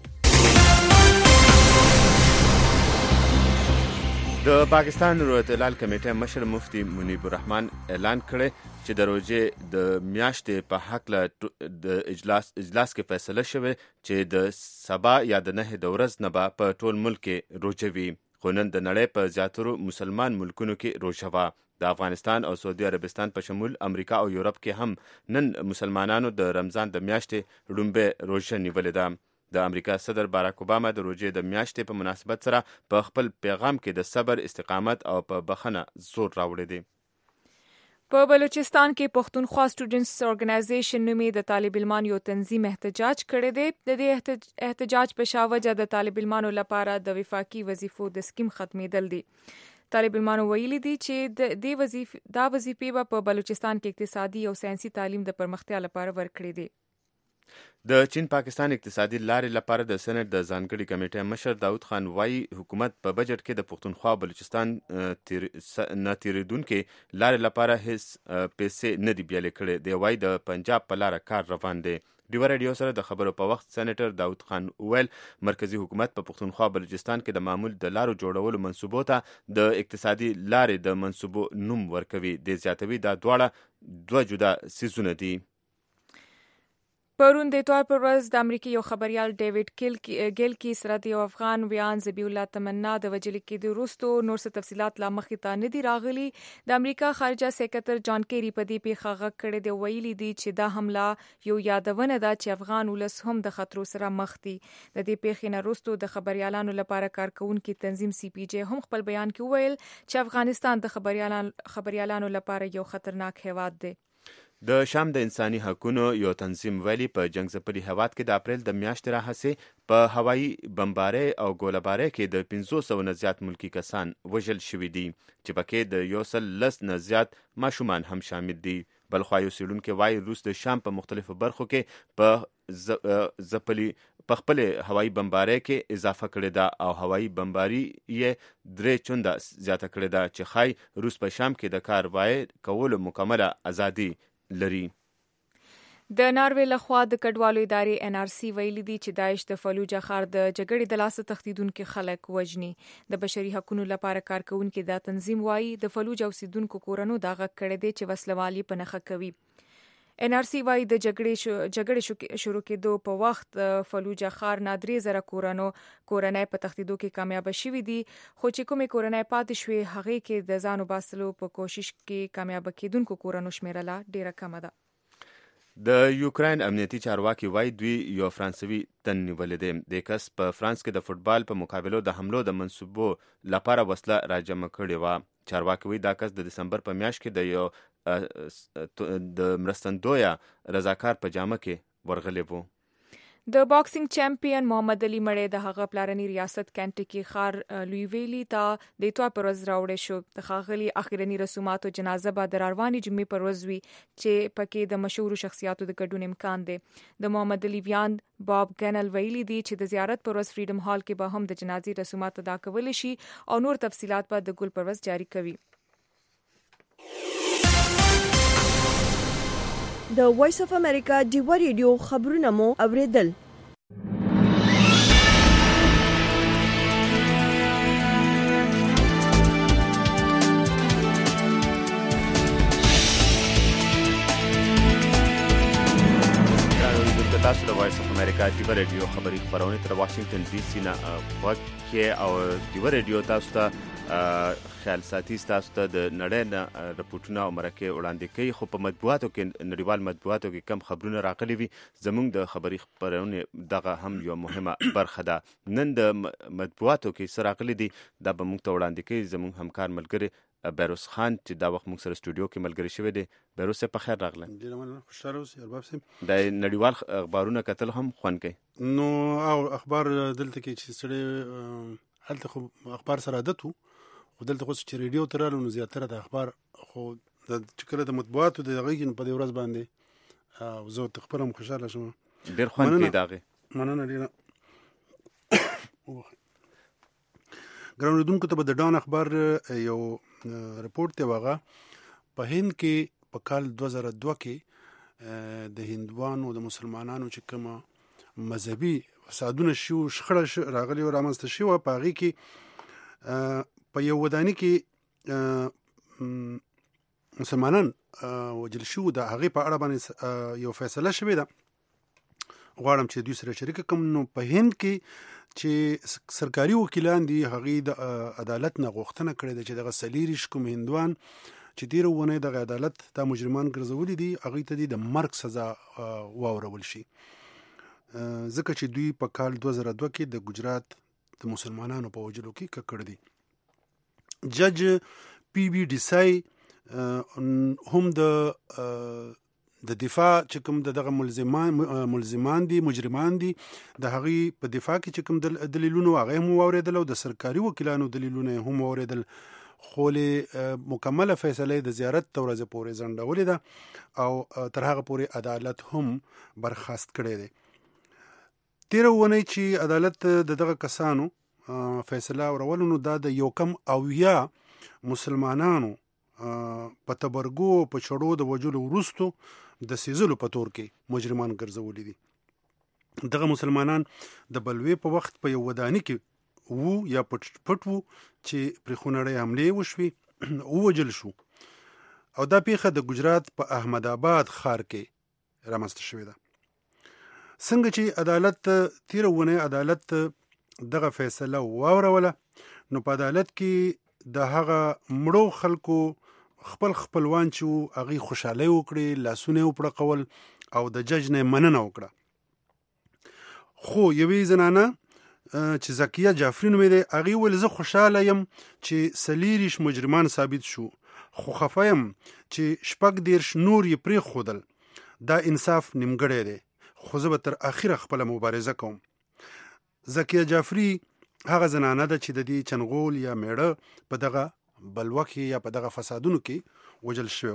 د پاکستان روتلال کمیټې مشر مفتی منیب الرحمن اعلان کړی چې د روژې د میاشتې په حق د اجلاس کې فیصله شوه چې د سبا یا د 9 د ورځ نه به په ټول ملک کې روژه وي. خو نن د نړۍ په زیاترو مسلمان ملکونو کې روژه وه. د افغانستان او سعودي عربستان په شمول امریکا او یورپ کې هم نن مسلمانانو د رمضان د میاشتې لومړۍ روژه نیولې ده. د امریکا صدر باراک اوباما د روژې د میاشتې په مناسبت سره په خپل پیغام کې د صبر، استقامت او په بخښنه زور راوړی دی. په بلوچستان کې پښتونخوا سټوډنټس ارګنایزیشن نومي د طالب علمانو یو تنظیم احتجاج کړی دی. د دې احتجاج په شاوجه د طالب علمانو لپاره د وفاقي وظیفو د سکیم ختمېدل دي. طالب علمانو ویلي دي چې دا وظیفې په بلوچستان کې اقتصادي او ساينسي تعلیم د پرمختیا لپاره ورکړي دي. د چین پاکستان اقتصادي لارې لپاره د سېنات د ځانګړي کمیټې مشر داود خان وایي حکومت په بجټ کې د پښتونخوا بلوچستان نه تیریدونکي لارې لپاره هیڅ پیسې نه دي بیلې کړې. دی وایي د پنجاب په لاره کار روان دی. ډیو ریډیو سره د خبرو په وخت سېنیټر داود خان وویل مرکزی حکومت په پښتونخوا بلوچستان کې د معمول د لارو جوړولو منصوبو ته د اقتصادي لارې د منصوبو نوم ورکوي. د زیاتوي دا دواړه دوه جدا سیزونه دي. پرون د اتوار پر ورځ د امریکای یو خبريال ډیوډ ګیلکی سره د یو افغان ویان ذبیح الله تمنا د وجل کې د روستو نور څه تفصيلات لا مخې ته نه دي راغلي. د امریکا خارجه سکرټر جان کیری په دې پیښه غږ کړی دی. ویلي دي چې دا حمله یو یادونه ده چې افغان ولس هم د خطر سره مخ دي. د دې پیښې نه روستو د خبريالانو لپاره کارکونکو تنظیم سی پی جی هم خپل بیان کې ویل چې افغانستان د خبريالانو لپاره یو خطرناک هیواد دی. د شام د انساني حقوقو یو تنظیم ویلي په جنگ ځپلي هیواد کې د اپریل د میاشتې راهیسې په هوایي بمبارۍ او ګوله‌بارۍ کې د 500 نه زیات ملکی کسان وژل شوي دي چې پکې د 110 نه زیات ماشومان هم شامل دي. بلخوا یو څېړونکی وایي روس د شام په مختلفو برخو کې په خپل هوایي بمبارۍ کې اضافه کړې ده او هوایي بمباري یې 3 چنده زیاته کړې ده چې ښایي روس په شام کې د کاروای کولو مکمله ازادي لري. د ناروې لخوا د کډوالو ادارې NRC ویلي دي چې داعش د فلوجه ښار د جګړې د لاسه تښتیدونکو خلک وژني. د بشري حقوقو لپاره کارکونکو دا تنظیم وایي د فلوجه اوسیدونکو کورونو دا غږ کړی دی چې وسلوالي په نخښه کوي. NRC وایي د جګړې شروع کېدو په وخت فلوجه ښار نه 3000 کورنۍ په تښتیدو کې کامیاب شوي دي. خو چې کومې کورنۍ پاتې شوې هغې کې د ځان وباسلو په کوشش کې کامیاب کېدونکو کورونو شمیره لا ډیره کمه ده. د یوکراین امنیتي چارواکي وایي دوی یو فرانسوي تن نیولې دی. د کس په فرانس کې د فوتبال په مقابلو د حملو د منصوبو لپاره وسله راجمع کړې وه. چارواکي وایي دا کس د دسمبر په میاشت کې د یو د مرستندویه رضاکار په جامه کې ورغلی و. د باکسینګ چمپیون محمد علي مړی د هغه پلارني ریاست کینټکی ښار لویویلی ته د اتوار پر ورځ راوړی شو. د ښاغلي اخرني رسوماتو جنازه به د روانې جمعې پر ورځ وي چې پکې د مشهورو شخصیاتو د ګډون امکان دی. د محمد علي ویاند باب ګنل ویلي دي چې د زیارت پر ورځ فریډم هال کې به هم د جنازې رسومات ادا کولی شي او نور تفصيلات به د ګل پر ورځ جاری کوي. د وایس اف امریکا ډیوا ریډیو خبرونه مو اوریدل. تاسو د وایس اف امریکا ډیوا ریډیو خبري خبرونه تر واشنگټن ډي سي نه وکه او ډیوا ریډیو تاسو ته خیال ساتي تاسو ته د نړۍ نه رپورټونه او مرکه وړاندې کوي. خو په مطبوعاتو کې نړیوال مطبوعاتو کې کم خبرونه راغلي وي. زموږ د خبري خبرونه دغه هم یو مهمه برخه ده. نن د مطبوعاتو کې سره راغلي دي دا به موږ ته وړاندې کوي زموږ همکار ملګری بیروس خان چې دا وخت موږ سره سټوډیو کې ملګری شوی دی. بیروس په خیر راغله. ډیر مننه، خوشاله اوسئ. ارباب صاحب د نړیوال اخبارونه کتل هم خوند کوي. نو او اخبار دلته کې چې سړی هلته خو اخبار سره عادت وو، خو دلته خو چې ریډیو ته رالو نو زیاتره د اخبار خو د چې کله د مطبوعاتو د هغې په دې ورځ باندې او زه ته خپله هم خوشحاله شوم. ډېر خوند کوي د هغې. مننه ډېره. ګران اورېدونکو ته به د ډان اخبار یو رپورټ دی. هغه په هند کې په کال 2002 کې د هندوانو د مسلمانانو چې کومه مذهبي فسادونه شخړه راغلي او رامنځته شوه، په هغې کې په یو ودانۍ کې مسلمانان وجل شو. د هغې په اړه باندې یو فیصله شوې ده، غواړم چې دوی سره شریک کړم. نو په هند کې چې سرکاري وکیلان دي هغې د عدالت نه غوښتنه کړې ده چې دغه 40 کوم هندوان چې تېره اونۍ دغه عدالت دا مجرمان ګرځولي دي هغې ته د مرګ سزا واورول شي، ځکه چې دوی په کال 2002 کې د ګجرات د مسلمانانو په وجلو کې ککړ دي. جج پی بی ډیسای هم د دفاع چې کوم دغه ملزمان دي مجرمان دي د هغې په دفاع کې چې کوم دلیلونه هغه هم واورېدل او د سرکاري وکیلانو دلیلونه هم واورېدل، خو مکمله فیصله د زیارت ته ورځې پورې ځنډولې ده او تر هغه پورې عدالت هم برخاست کړی دی. تېره اونۍ چې عدالت د دغه کسانو فیصله اورولو نو دا د یو کم اویا مسلمانانو په تبرګو په چړو د وجلو وروستو د سیزلو په تور کې مجرمان ګرځولي دي. دغه مسلمانان د بلوي په وخت په یو ودانۍ کې وو یا پټ وو چې پرې خونړۍ حملې وشوې ووجل شو او دا پیښه د ګجرات په احمد آباد ښار کې رامنځته شوې ده. څنګه چې عدالت تېره اونۍ عدالت دغه فیصله واوروله نو په عدالت کې د هغه مړو خلکو خپل خپلوان چې وو هغې خوشحالۍ وکړې، لاسونه یې وپړقول او د جج نه یې مننه وکړه. خو یوې زنانه چې زکیه جعفري نومېدی هغې وویل زه خوشحاله یم چې 40 مجرمان ثابت شو، خو خفه یم چې 14 نور یې پرېښودل. دا انصاف نیمګړی دی، خو زه به تر اخره خپله مبارزه کوم. زکیه جعفري هغه زنانه ده چې د دې چنغول یا میړه په دغه بلوه کې یا په دغه فسادونو کې وجل شوی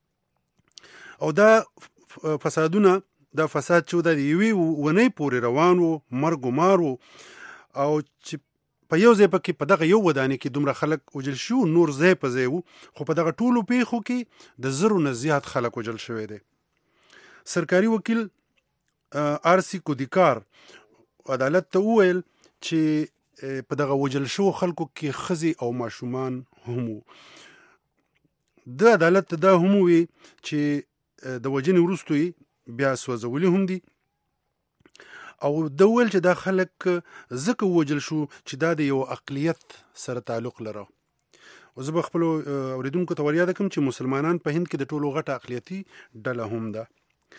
او دا فسادونه دا فساد چې د یوې ونې پورې روان وو، مرګ و مار وو او چې په یو ځای پکې په دغه یو ودانۍ کې دومره خلک وجل شو، نور ځای په ځای وو، خو په دغه ټولو پیښو کې د 1000 نه زیات خلک وجل شوی دی. سرکاري وکیل آرسی کودیکار عدالت ته وویل چې په دغه وجل شو خلکو کې ښځې او ماشومان هم وو. د عدالت ته دا هم ووی چې د وژنې وروستو یې بیا سوځولي هم دي او د ویل چې دا خلک ځکه ووجل شو چې دا د یو اقلیت سره تعلق لره. او زه به خپلو اورېدونکو ته وریاده کړم چې مسلمانان په هند کې د ټولو غټه اقلیتي ډله هم ده.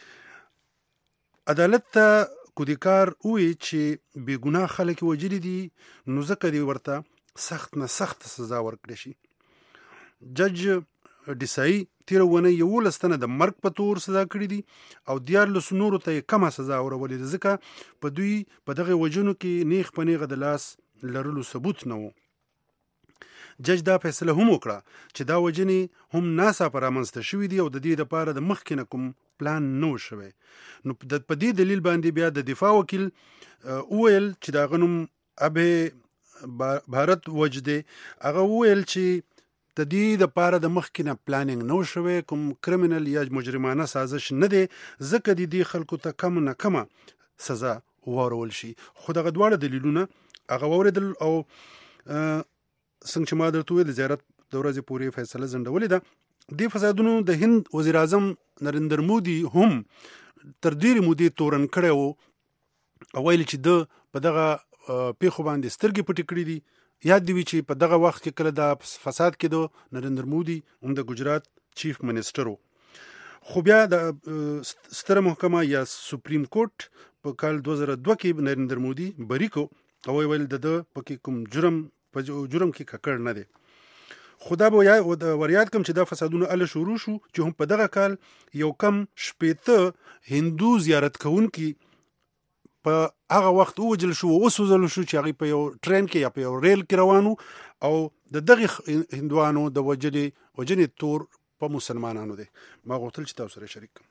عدالت ته کودیکار وی چې بې ګناه خلک وجلي دي نو ځکه دی ورته سخت نه سخت سزا ورکړی شي. جج ډیسای تیر ونه 11 تنه د مرګ په تور سزا کړي دي او 14 نورو ته کمه سزا اورولې ده، ځکه په دوی په دغه وجونو کې نیغ په نیغه د لاس لرلو ثبوت نه و. جج دا فیصله هم وکړه چې دا وجنې هم ناڅاپه رامنځته شوي دي او د دې لپاره د مخکې نه کوم پلان نه و شوی. نو په دې دلیل باندې بیا د دفاع وکیل وویل چې د هغه نوم ابه بھارت وجدي، هغه وویل چې د دې لپاره د مخکې نه پلانینګ نه و شوی، کوم کرمینل یا مجرمانه سازش نه دی، ځکه د دې خلکو ته کم نه کمه سزا وورول شي. خو دغه دواړه دلیلونه هغه واوریدل او څنګه چې ما درته وویل د زیارت د ورځې پورې فیصله ځنډولې ده. دې فسادونو د هند وزیر اعظم نریندر مودي هم تر ډېرې مودې تورن کړی و او ویل چې ده په دغه پیښو باندې سترګې پټې کړې دي. یاد دی وي چې په دغه وخت کې کله دا فساد کې د نریندر مودي هم د ګجرات چیف منسټر و. خو بیا د ستره محکمه یا سپریم کورټ په کال 2002 کې نریندر مودي بری کو او ویل د پکې کوم جرم کې ککړ نه دی. خدا به وریاد کم چې دا فسادونه ال شروع شو چې هم په دغه کال یو کم 80 هندو زیارت کوونکي په هغه وخت وجل شو او وسوځل شو چې هغه په یو ټرین کې یا په یو ریل کې روانو او د دغه هندوانو د وجنې تور په مسلمانانو دی. ما غوښتل چې تاسو سره شریک کړم.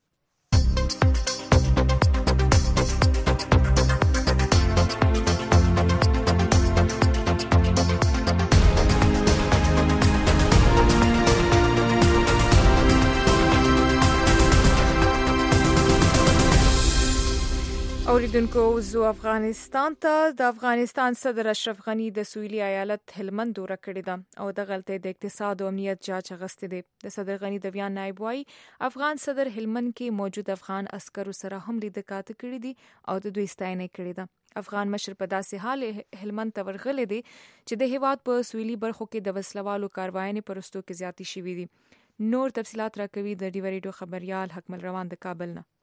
اوریدونکو زو افغانستان ته د افغانستان صدر اشرف غنی د سویلي ایالت هلمند دوره کړې ده او د غلطۍ د اقتصاد او امنیت جاج غستې دي. د صدر غنی د بیان نائب وایي افغان صدر هلمند کې موجود افغان عسکرو سره هم لیدکاته کړې دي او د دوی ستاینه کړې ده. افغان مشر په داسې حال هلمند ته ورغلی دی چې د هیواد په سویلي برخو کې د وسلوالو کاروایانې پرستو کې زیاتې شوې دي. نور تفصيلات راکوي د ډیو ریډیو خبريال حکمل روان د کابل نه.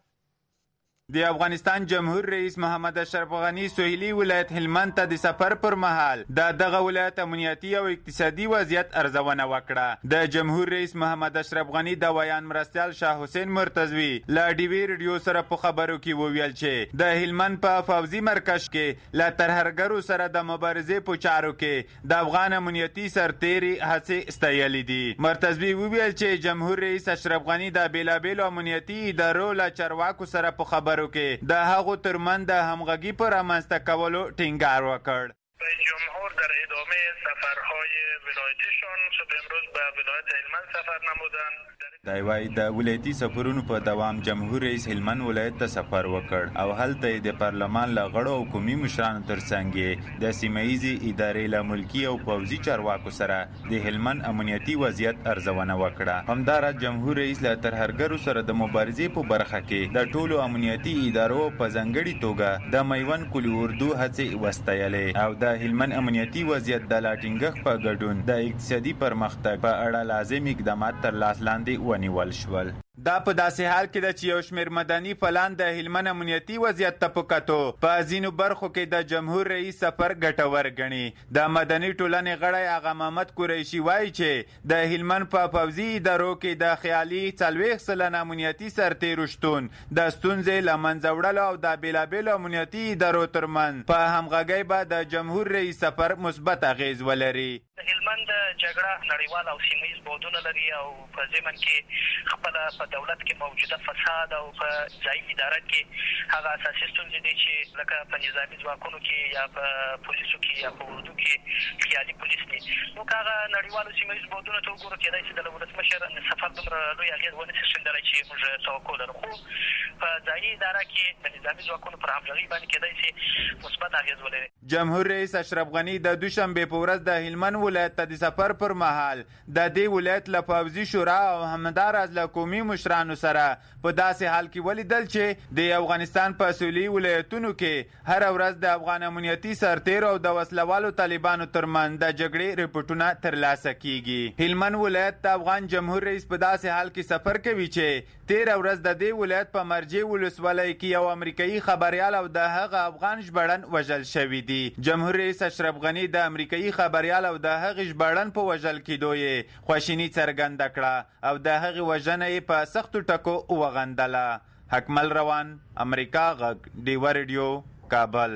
د افغانستان جمهور رئیس محمد اشرف غنی سویلي ولایت هلمند ته د سفر پر مهال دغه ولایت امنیتي او اقتصادي وضعیت ارزونه وکړه. د جمهور رئیس محمد اشرف غنی د ویان مرستیال شاه حسین مرتضوی لا ډیوی ریډیو سره په خبرو کې وویل چې د هلمند په فوزي مرکز کې لا ترهرګرو سره د مبارزې په چارو کې د افغان امنیتي سرتیري هڅې ستایلې دي. مرتضوی وویل چې جمهور رئیس اشرف غنی د بیلابیلو امنیتي ادارو له چارواکو سره په خبرو کې د هغو ترمن د همغږي پر رامنځته کولو ټینګار وکړ. رئیس جمهور در ادامه سفرهای ولایتیشان صبح امروز به ولایت هلمند سفر نمودند. دا وایي د ولایتي سفرونو په دوام جمهور رئیس هلمند ولایت ته سفر وکړ او هلته د پارلمان له غړو او قومي مشرانو ترڅنګ د سیمه ییزې ادارې له ملکي او پوځي چارواکو سره د هلمند امنیتي وضعیت ارزونه وکړه. همداراز جمهور رئیس له ترهرګرو سره د مبارزې په برخه کې د ټولو امنیتي ادارو په ځانګړي توګه د میوند کلي اردو هڅې وستایلې او د هلمند امنیتي وضعیت د لا ټینګښت په ګډون د اقتصادي پرمختګ په اړه لازم اقدامات تر لاس لاندې ونیول شول. دا په داسې حال کې ده چې یو شمېر مدني پلان د هلمند امنیتي وضعیت ته په کتو په ځینو برخو کې د جمهور رئیس سفر ګټور ګڼي. د مدني ټولنې غړی آغا محمد قریشي وایي چې د هلمند په پوځي ادارو کې د خیالي 40% امنیتي سرتیرو شتون د ستونزې له منځه وړلو او د بیلابیلو امنیتي ادارو ترمنځ په همغږۍ به د جمهور رئیس سفر مثبت اغیز ولري. هلمند جګړه نړیوال او سیمه ییز بعدونه لري او په ضمن کې خپل په دولت کې موجوده فساد او په ځایي اداره کې هغه اساسي ستونزې دي چې لکه په نظامي ځواکونو کې یا په پولیسو کې یا په اردو کې خیالي پولیس دي. نو هغه نړیوالو سیمه ییز بعدونه ته وګورو کېدای شي د ولسمشر سفر دومره لوی اغېز ونه شي ښندلی چې موږ توقع لرو، خو په ځایي اداره کې د نظامي ځواکونو پر همغږۍ باندې کېدای شي مثبت اغېز ولري. جمهور رئیس اشرف غنی د دوشنبې په ورځ د هلمند ولایت ته د سفر پر مهال د دې ولایت له پوځي شورا او همداراز له قومي مشرانو سره په داسې حال کې ولیدل چې د افغانستان په سویلي ولایتونو کې هر ورځ د افغان امنیتي سرتیرو او د وسلوالو طالبانو ترمنځ د جګړې ریپورټونه ترلاسه کیږي. هلمند ولایت د افغان جمهور رئیس په داسې حال کې سفر کوي چې تیر ورځ د دې ولایت په مرجې ولسوالۍ کې یو امریکایي خبريال او د هغه افغان ژباړن وژل شوی دی. جمهور رئیس اشرف غنی د امریکایي خبريال او د هغه ژباړن په وژل کېدو یې خواشیني څرګنده کړه او د هغه وژنه یې په سختو ټکو وغندله. حکمل روان، امریکا غږ، ډیوه ریډیو، کابل.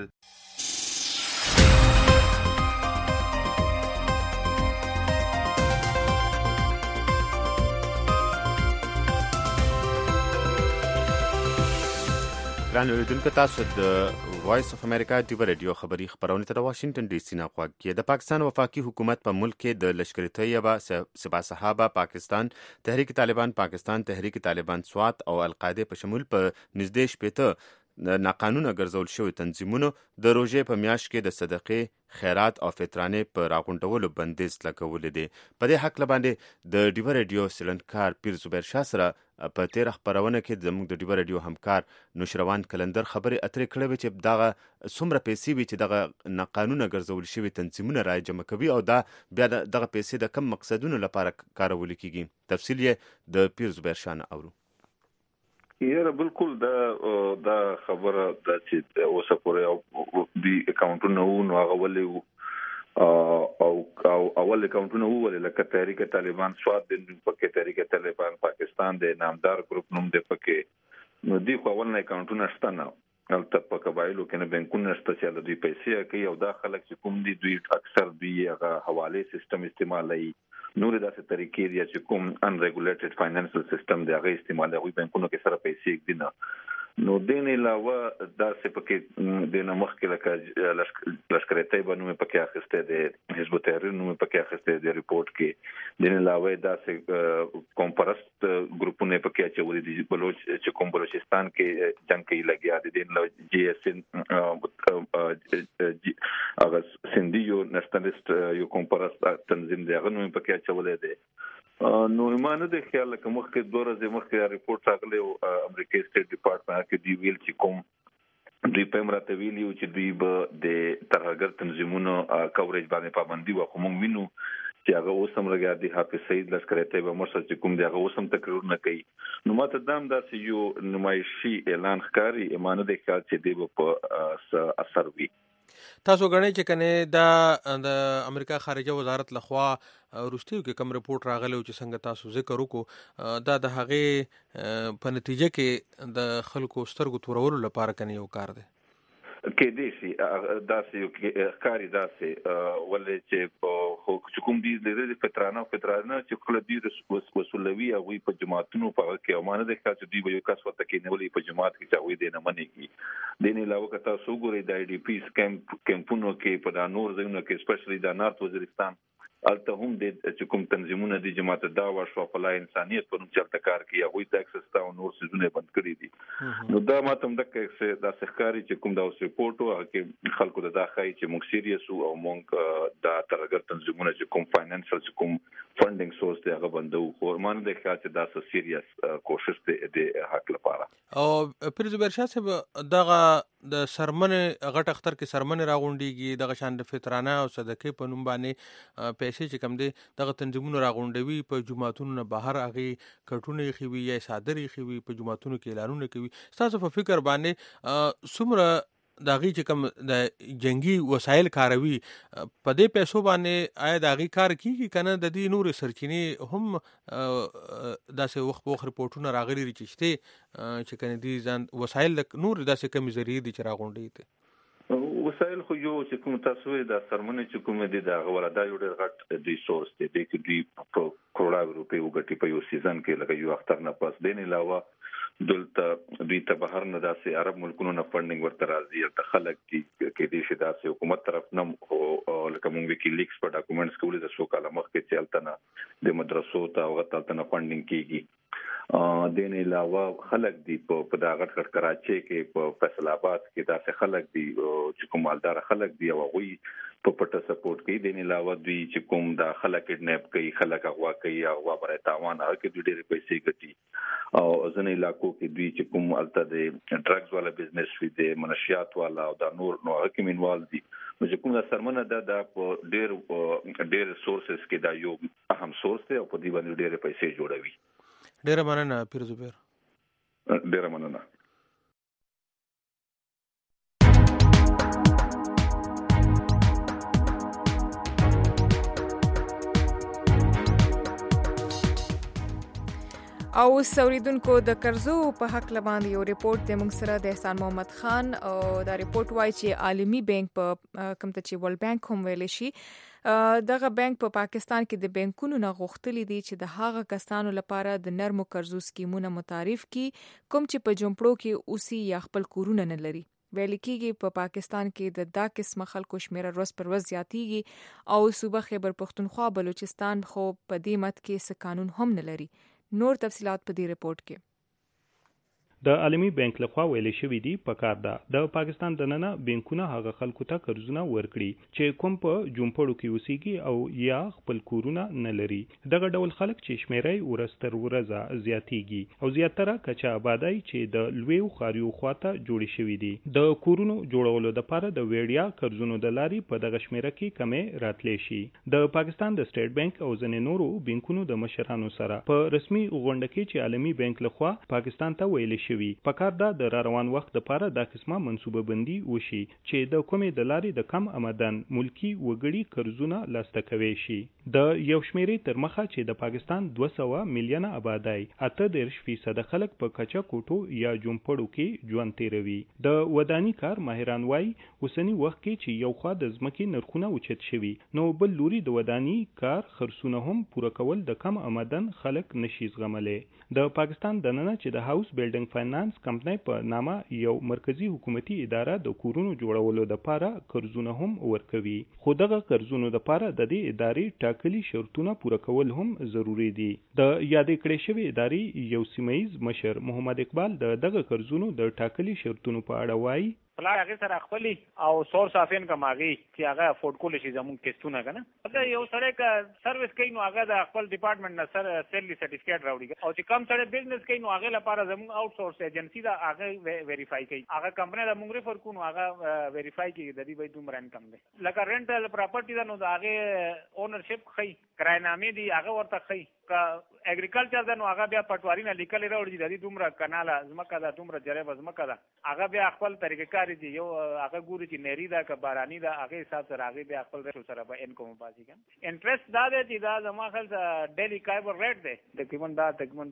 ګران اوریدونکو، تاسو د وایس اف امریکا ډیوه ریډیو خبري خبرونه ته د واشنگټن ډي سي نه غوږ کې. د پاکستان وفاقي حکومت په ملک کې د لشکر طیبه، سپاه صحابه پاکستان، تحریک طالبان پاکستان، تحریک طالبان سوات او القاعده په شمول په نږدې 80 ناقانونه ګرځول شوي تنظیمونو د روژې په میاشت کې د صدقې، خیرات او فطرانې په راغونډولو بندیز لګولی دی. په دې هکله باندې د ډیوه ریډیو څېړنکار پیر زبیر شاه سره په تیره خپرونه کې زموږ د ډیوه ریډیو همکار نوشروان کلندر خبرې اترې کړې وې چې دغه څومره پیسې وي چې دغه ناقانونه ګرځول شوي تنظیمونه رای جمع کوي او دا بیا دغه پیسې د کم مقصدونو لپاره کارول کیږي. تفصیل یې د پیر زبیر شاه نه اورو. یاره بالکل دا خبره د چې اوسه پورې دی اکاونټونه وو نو هغه ولې او اول اکاونټونه وو ولې لکه تحریک طالبان سواد د پکې تحریک طالبان پاکستان د نامدار ګروپ نوم د پکې نو دی خو اول نه اکاونټونه شته نه البته په قبایلو کې نه بانکونه شته چې دوی پیسې کوي او دا خلک چې کوم دي دوی اکثر دوی هغه حواله سیستم استعمالوي. نور داسې طریقې دي چې کوم ان ریګولیټډ فاینانشل سیستم دی هغه استعمالوي بانکونو کې سره پیسې دي نه. نو دین علاوه داسې پکې د نمخ کې لکه لشکر طیبه نوم پکې اخسته دي، حزب التحریر نوم پکې اخسته دي ریپورت کې. دین علاوه داسې کومپرست ګروپونه پکې اچولي دي بلوچ چې کوم بلوچستان کې جنگ کې لګیا دي. دین علاوه جی اس ان هغه سندیو نېشنلیست یو کومپرست تنظیم دی هغه نوم پکې اچولي دي. نو ایمانه د خیال لکه مخکې 2 ورځې مخکې ریپورت راغلی او امریکای سټیټ ډپارټمنټ کې دی ویل چې کوم دوی په مرته ویلیو چې دوی به د ترهګر تنظیمونو کوریج باندې پابندي وکړي. موږ وینو چې هغه اوس هم لګیا دي. حافظ سعید لشکر طیبه مرشد چې کوم دی هغه اوس هم تقریر نه کوي. نو ماته دام داسې یو نمایشي اعلان ښکاري. ایمانه د خیال چې دی په اثر وي. تاسو غواړئ چې کنه دا د امریکا خارجه وزارت لخوا روستیو کې کوم رپورت راغلی چې څنګه تاسو ذکر وکړو دا د هغه په نتیجه کې د خلکو سترګو تورولو لپاره کنه یو کار دی کې دي شي داسې یو کاری داسې ولې چې کوم دي د فطرانه چې کله دي وسولوي او په جماعتونو په کې امانه د خاص دي یو کس وته کې نیولې په جماعت کې چاوي دي نه منېږي. دین علاوه کته سو ګوري د آی ډي پی کیمپونو کې په دا نور ځایونو کې سپیشلی د نارت وزیرستان الته هم د چې کوم تنظیمونه دي جماعت دعوا شو په انسانيت په نوم چلته کار کوي هغه د اکسس تا او نور سيزونه بند کړی دي. نو دا ماته هم د کیسه د سخکاری چې کوم دا ریپورت او کې خلکو د داخلي چې موږ سیریس او موږ دا ترګر تنظیمونه چې کوم فاینانشل چې کوم فندینګ سورس دی هغه بندو خو مان د خاص دا سیریس کوشش د حق لپاره. او پیر زبیر شاه صاحب دغه د سرمنه غټ اختر کې سرمنه راغونډيږي دغه شان د فطرانه او صدقې په نوم باندې پیسې چې کم دي دغه تنظیمونو راغونډوي په جماعتونو نه بهر اغي کټونه خوي یا صادري خوي په جماعتونو کې اعلانونه کوي. تاسو په فکر باندې څومره داغي چې کم د جنگي وسایل کاروي په دې پیسو باندې آیا داغي کار کیږي کنه د دې نور سرچینې هم داسې وخت ریپورتونه راغلي چې چې کنه دي ځان وسایل نور داسې کم ذریعہ دي چې راغونډي دي وسایل خو یو چې کوم تاسو د سرمنه چې کوم دي دا ولدا یو ډېر غټ دی سورس دی چې دوی په کروڑا روپے وګټي په یو سیزن کې لکه یو اختر نه پس دین علاوه دلته دوی ته بهر نه داسې عرب ملکونو نه فندینګ ورته راځي ته خلک کې دي چې داسې حکومت طرف نه لکه مونږ وکي لیکس په ډاکومېنټس کې ولې د سو کاله مخکې چې الته د مدرسو ته او غته نه فندینګ کیږي. دین علاوه خلک دي په دا غټ کراچي کې په فیصل آباد کې داسې خلک دي چې کوم مالدار خلک دي او غوي په پټه سپورټ کوي. دین علاوه دوی چې کوم دا خلک کډنیپ کوي خلک اغوا کوي او برای تاوان هغه کې دوی ډېر پیسې ګټي او ځنې علاقو کې دوی چې کوم الته د ډرګز والا بزنس وي د منشیات والا او دا نور نو هغه کې منوال دي. نو چې کوم دا سرمنه دا ډېر سورسز کې دا یو اهم سورس دی او په دې باندې ډېر پیسې جوړوي. ډېر مننه پیر زبیر. ډیره مننه. او سوریدونکو د قرضو په حق لباندې یو ریپورت د موږ سره د احسان محمد خان او دا ریپورت وایي چې عالمی بانک په کوم ته چې ورلد بانک هم ویل شي دغه بانک په پاکستان کې د بانکونو نه غوښتلی دي چې د هغه کسانو لپاره د نرمو قرضو سکیمونه متعارف کړي کوم چې په جمپړو کې اوسي یا خپل کورونه نه لري. ویل کېږي په پاکستان کې د دا قسمه خلکو شمیره ورځ پر ورځ زیاتیږي او صوبه خیبر پختونخوا بلوچستان خو په دې مت کې څه قانون هم نه لري. نور تفصيلات په دې ریپورت کې. د عالمی بانک لخوا ویل شوی دی په کار ده د پاکستان د نننه بانکونه هغه خلکو ته قرضونه ورکړي چې کوم په جمپړو کې اوسېږي او یا خپل کورونه نه لري. دغه ډول خلک چې شمیره ورستر ورځه زیاتیږي او زیاتره کچا آبادی چې د لویو خاریو خواته جوړې شوې دي د کورونو جوړولو لپاره د ویډیا قرضونو د لاري په دغه شمیره کې کمې راتلې شي. د پاکستان د سټیټ بانک او ځینې نورو بانکونو د مشرانو سره په رسمي غونډه کې چې عالمی بانک لخوا پاکستان ته ویل شوی پکار دا د روان وخت لپاره د قسمه منصوبه بندي وشي چې د کومې د لارې د کم آمدن ملکی وګړي قرضونه لاسته کوي شي. د یو شمیرې تر مخه چې د پاکستان 200 میلیونه آبادی 38% خلک په کچا کوټو یا جمپړو کې ژوند تیروي. د ودانی کار ماهران وایي اوسنی وخت کې چې یو خوا د ځمکې نرخونه اوچت شوي نو بل لوري د ودانی کار خرڅونه هم پوره کول د کم آمدن خلک نشي زغملی. د پاکستان د نننه چې د هاوس بیلډینګ فاینانس کمپنۍ په نامه یو مرکزی حکومتي اداره د کورونو جوړولو لپاره قرضونه هم ورکوي خو دغه قرضونو لپاره د دې ادارې ټاکلي شرطونه پوره کول هم ضروری دي. د یادې کړې شوی ادارې یو سیمایي مشر محمد اقبال دغه قرضونو د ټاکلي شرطونو په اړه وایي پلان هغه سره خپل او سورس اف انکم هغه چې هغه افورد کول شي زموږ کېستونه کنه دا یو سره ک سرویس کوي نو هغه د خپل ډپارټمنټ نه سره سیلري سرټیفیکیټ راوړي او چې کم سره بزنس کوي نو هغه لپاره زموږ آوټ سورس ایجنسی دا هغه ویریفای کوي هغه کمپنی دا موږ ریفر کو نو هغه ویریفای کوي د دې به دومره انکم دی لکه رینټل پراپرټی دا نو هغه اونرشپ خي کراینامې دی هغه ورته خي کا اګریکلچر دا نو هغه بیا پټواری نه لیکل راوړي د دې دومره کاناله زمکه دا دومره جریب زمکه دا هغه بیا خپل طریقې کار دي یو هغه ګوري چې نری دا ک بارانی دا هغه حساب سره هغه بیا خپل رسو سره به انکم باسي کن انټرست دا دی چې دا زما خل ډیلی کایبر ریټ دی تقریبا دا تقریبا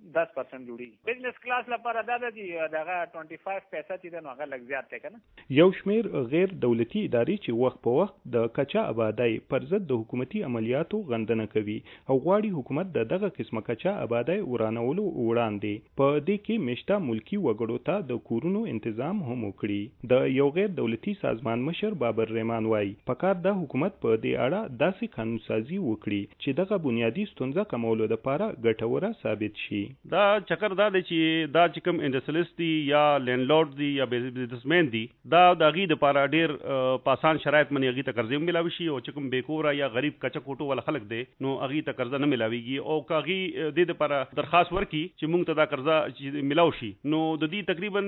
10% جوړي بزنس کلاس لپاره دا دی دغه 25 پیسې چې دا هغه لګ زیات دی کنه یو شمیر غیر دولتي ادارې چې وخت په وخت د کچا آبادی پر ضد د حکومتي عملیاتو غندنه کوي او غواړي حکومت دغه قسمه کچا آبادی ورانولو وړاندې په دې کې مشته ملکی وګړو ته د کورونو تنظیم هم وکړي. د یو غیر دولتي سازمان مشر بابر رحمان وایي پکار د حکومت په دې اړه داسې قانون سازي وکړي چې دغه بنیادی ستونزه کمولو لپاره ګټوره ثابت شي. دا چکر دا دی چې دا چې کوم انډستریالیست دي یا لینډلورډ دي یا بزنسمن دي دا د غي لپاره ډیر پاسان شرایط منی غي ته قرضې ملاوي شي او چې کوم بیکوره یا غریب کچا کوټو ول خلک دي نو غي ته قرض نه ملاويږي او کاغي د لپاره درخواست ورکي چې موږ ته دا قرضه ملاو شي نو د دې تقریبا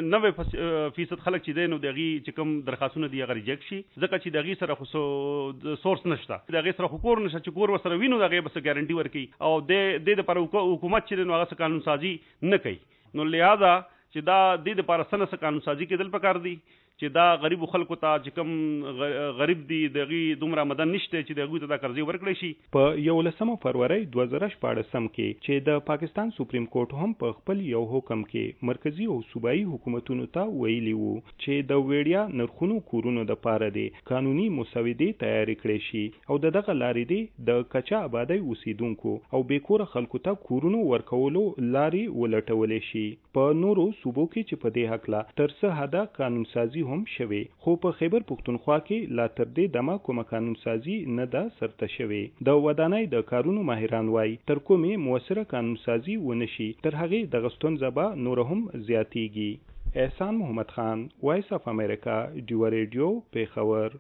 90% خلک چې دي نو دغه چې کوم درخواستونه دی غوړي جګ شي ځکه چې دغه سره خو سورس نشته دغه سره حکومت نشته چې کور وسره وینو دغه بس ګارانټي ورکي او د لپاره حکومت چې نو هغه قانون سازي نه کوي نو لہذا چې دا د لپاره سنه قانون سازي کېدل پکار دي چې دا غریب خلکو ته چې کوم غریب دي دغه دومره مدن نشته چې دغه ته دا قرضې ورکړي شي. په 11 فروری 2014 کې چې د پاکستان سپریم کورټ هم په خپل یو حکم کې مرکزی او صوبایي حکومتونو ته ویلي وو چې د ویډیا نرخونو کورونو د پاره دي قانوني مسودې تیار کړي شي او دغه لارې دي د کچا آبادی اوسیدونکو او بیکور خلکو ته کورونو ورکولو لارې ولټولې شي. په نورو صوبو کې چې په دې حق لا تر څه حدا قانون سازي هم شوي خو په خیبر پختونخوا کې لا تر دې دمه کومه قانون سازي نه ده سرته شوي. د ودانۍ د کارونو ماهران وایي تر کومې موثره قانون سازي ونشي تر هغه د غستون زبا نور هم زیاتیږي. احسان محمد خان وایس اف امریکا ډیو ریډیو پیښور.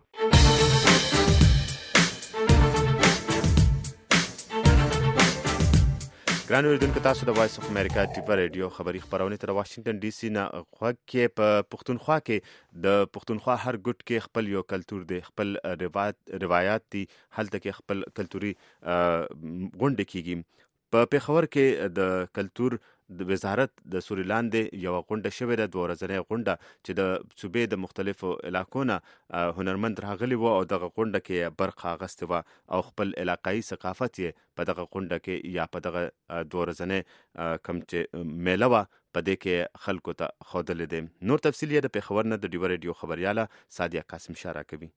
ګران اوریدونکو تاسو د وایس اف امریکا ټیپ رادیو خبری خبرونه تر واشنگټن ډي سي نه خو کې په پښتونخوا کې د پښتونخوا هر ګډ کې خپل یو کلچر دی خپل روایت دي هلته کې خپل کلتوري غونډه کیږي. په پیښور کې د کلچر د وزارت د سوریلاندې یو غونډه شوې ده، 2 ورځنۍ غونډه چې د صوبې د مختلفو علاقو نه هنرمند راغلي وو او دغه غونډه کې برخه اخیستې وه او خپل علاقایي ثقافت یې په دغه غونډه کې یا په دغه 2 ورځنۍ کوم چې میله وه په دې کې خلکو ته ښودلی دی. نور تفصیل یې د پېښور نه د ډیوه ریډیو خبریاله سادیه قاسم شاه راکوي.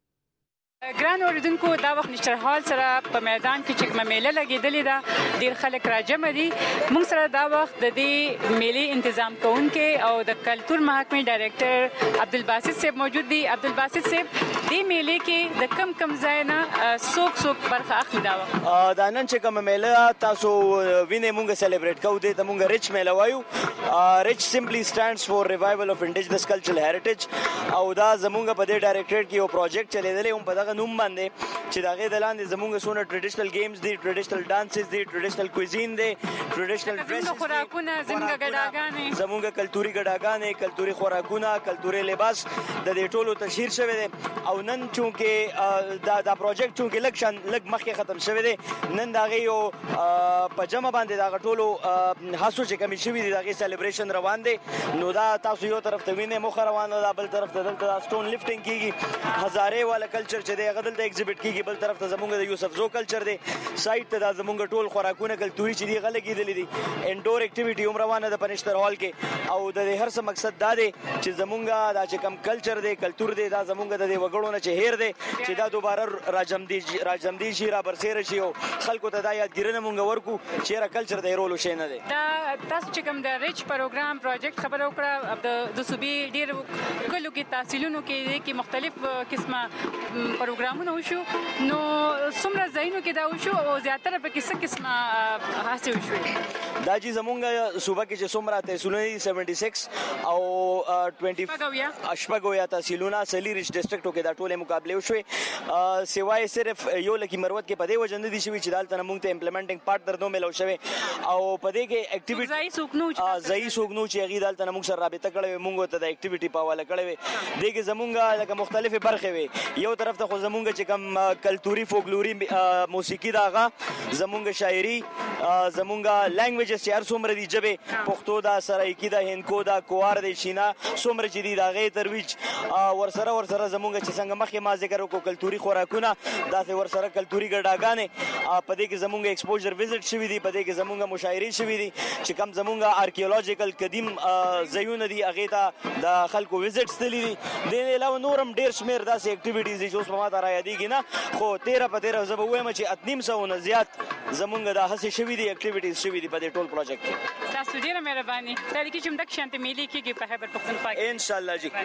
ګران اوریدونکو، دا وخت نشترحال سره په میدان کې چې کومه میله لګېدلې ده، ډېر خلک راجمع دي. موږ سره دا وخت د دې میلې تنظیم کوونکی او د کلتور محکمې ډایرکټر عبدالباسط صاحب موجود دي. عبدالباسط صاحب، دې میلې کې د کم ځای نه څوک برخه اخلي دا وخت؟ دا نن چې کومه میله تاسو وینئ موږ سیلیبریټ کوو، دې ته موږ ریچ میله وایو. ریچ سمپلی سټینډز فور ریوایول اف انډیجنس کلچرل هیریټیج، او دا زموږ په دې ډایرکټریټ کې یو پروجیکټ چلیدلی هم په دغه نوم باندې چې د هغې د لاندې زموږ څونه ټریډیشنل گیمز دي، ټریډیشنل ډانسز دي، ټریډیشنل کویزین دی، ټریډیشنل ډریسز، خوراکونه، زموږ ګډاګانې، زموږ کلتوري ګډاګانې، کلتوري خوراکونه، کلتوري لباس د دې ټولو تشهیر شوی دی. او نن چونکې دا پروجیکټ چونکې لږ مخکې ختم شوی دی، نن د هغې یو په جمع باندې د هغه ټولو هڅو چې کمې شوي دي د هغې سیلیبریشن روان دی. نو دا تاسو یو طرف ته وینئ مخه روانه ده، بل طرف ته دلته سټون لفټینګ کېږي، هزارې والا کلچر چې دی هغه دلته ایگزیبټ کېږي، بل طرف ته زموږ د یوسفزو کلچر دی، سایډ ته دا زموږ ټول خوراکونه کلتوري چې دي هغه لګېدلي دي. انډور اکټیویټي هم روانه ده په نشتر هال کې. او د دې هر څه مقصد دا دی چې زموږ دا چې کم کلچر دی، کلتور دی، دا زموږ د دې وګړو نه چې هیر دی چې دا دوباره راجمدي شي، رابرسېره شي او خلکو ته دا یادګیرنه مونږ ورکو چې یاره کلچر د هیرولو شی نه دی. دا تاسو چې کوم د ریچ پروګرام پروجیکټ خبره وکړه، د صوبې ډېرو کلو کې تحصیلونو کې مختلف قسمه پروګرامونه وشو، نو څومره ځایونو کې دا وشو او زیاتره پکې څه قسمه هڅې وشوې؟ دا چې زموږ صوبه کې چې څومره تحصیلونه دي 76 او 20 تحصیلونه سلی ریچ ډسټرکټو کې دا ټولې مقابلې وشوې، سوای صرف یو لکه مروت کې په دې وجه نه دي شوي چې دلته نه موږ ته امپلیمنټینګ پارټنر نو ملو شوی او په دې کې اکټیویټي ځای څوک نو چې هغې دلته نه موږ سره رابطه کړې وې، موږ ته د اکټیویټي په حواله کړې وې. دې کې زموږ لکه مختلفې برخې وې، یو طرف ته خو زموږ چې کوم کلتوري فولکلوري موسیقي دا هغه زموږ شاعري، زموږ لینګویجز چې هر څومره دي ژبې، پښتو دا، سرایکي دا، هندکو دا، کوار دی، شینا څومره چې دي د هغې ترویج ورسره زموږ چې څنګه مخکې ما ذکر وکړو کلتوري خوراکونه، داسې ورسره کلتوري ګډاګانې، په دې کې زموږ ایکسپوژر وزټ شوي دي، په دې کې زموږ مشاعرې شوي دي چې کوم زموږ آرکیولوژیکل قدیم ځایونه دي هغې ته د خلکو وزټس تللي دي. دې علاوه نور هم ډېر شمېر داسې اکټیویټیز دي چې اوس په ما ته رایادېږي نه، خو 13 زه به ووایم چې 800 نه زیات زموږ دا هڅې شوي دي، اکټیویټیز شوي دي په دې ټول پروجیکټ کې. تاسو ډېره مهرباني. دا لیکي چې همدغه شانتې میلې کېږي په خیبر پښتونخوا کې انشاءالله جی.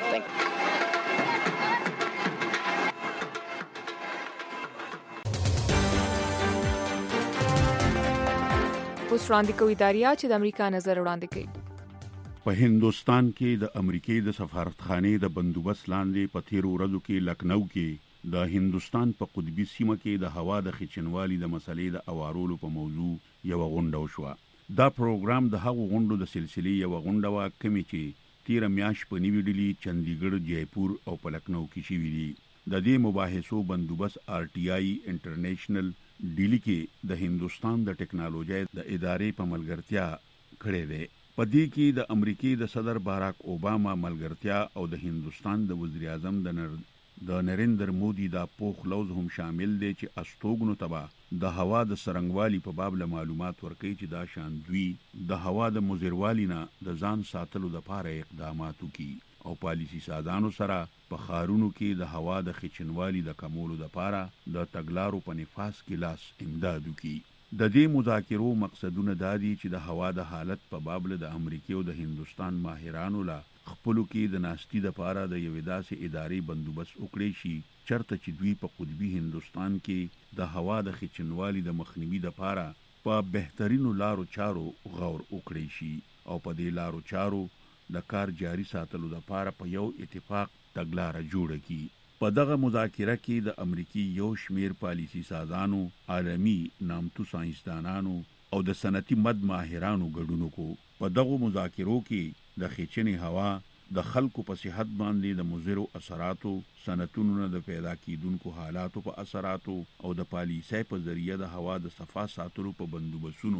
اوس وړاندې کوي داریا چې د امریکا نظر وړاندې کوي. په هندوستان کې د امریکای د سفارتخانې د بندوبست لاندې په تیرو ورځو کې لکنو کې د هندوستان په قطبي سیمه کې د هوا د خچنوالي د مسلې د اوارولو په موضوع یو غونډه وشوه. دا پروګرام د هغو غونډو د سلسلې یو غونډه وه کومې چې تیره میاشت په نیوي ډلي، چندیګړ، جیپور او په لکنو کې شوي دي. د دې مباحثو بندوبست RTI انټرنیشنل ډیلی کې د هندوستان د ټیکنالوژي د ادارې په ملګرتیا کړې ده. په دې کې د امریکای د صدر باراک اوباما ملګرتیا او د هندوستان د وزیر اعظم د نریندر مودي دا پوخ لوز هم شامل دي چې استوګنو تبا د هوا د سرنګوالي په باب له معلومات ورکړي چې دا شان دوی د هوا د مزیروالي نه د ځان ساتلو لپاره اقدامات وکړي او پالیسی سازانو سره په خارونو کې د هوا د خچنوالي د کمولو لپاره د تګلارو په نفاذ کې لاس امداد وکړي. د دې مذاکرو مقصدونه دا دي چې د هوا د حالت په باب له د امریکا او د هندوستان ماهرانو لا خپلو کې د ناشتي لپاره د یوې داسې ادارې بندوبست وکړي شي چرته چې دوی په قطبي هندوستان کې د هوا د خچنوالي د مخنیوي لپاره په بهترینو لارو چارو غور وکړي شي او په دې لارو چارو د کار جاري ساتلو لپاره په یو اتفاق تګلارې جوړه کړي. په دغه مذاکره کې د امریکای یو شمیر پالیسی سازانو، عالمی نامتو ساينسدانانو او د صنعتي مد ماهرانو ګډون وکړو. په دغه مذاکرو کې د خچنې هوا د خلکو په صحت باندې د مضرو اثراتو، صنعتونو د پیدا کیدونکو حالاتو په اثراتو او د پالیسۍ په ذریعہ د هوا د صفا ساتلو په بندوبستونو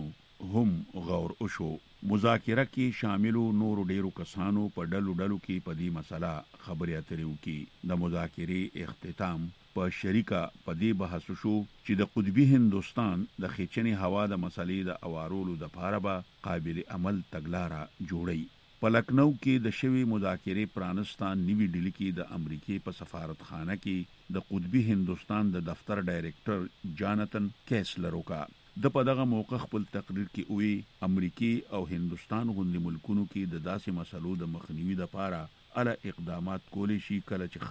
هم غور وشو. مذاکره کې شاملو نور ډیرو کسانو په ډلو کې په دې مسله خبرې اترې وکړي. د مذاکرې اختتام په شریکه په دې بحث شو چې د قطبي هندستان د خېچنې هوا د مسلې د اوارولو د پاره به قابل عمل تګلاره جوړي. په لکنو کې د شوی مذاکرې پرانستان نیوی ډیلی کې د امریکای په سفارتخانه کې د قطبي هندستان د دفتر ډایریکټر جاناتن کیسلر وکا. د په دغه موقع خپل تقریر کې وی امریکای او هندستان غوندي ملکونو کې د داسې مسلو د مخنیوي لپاره اعلی اقدامات کولی شي کله چې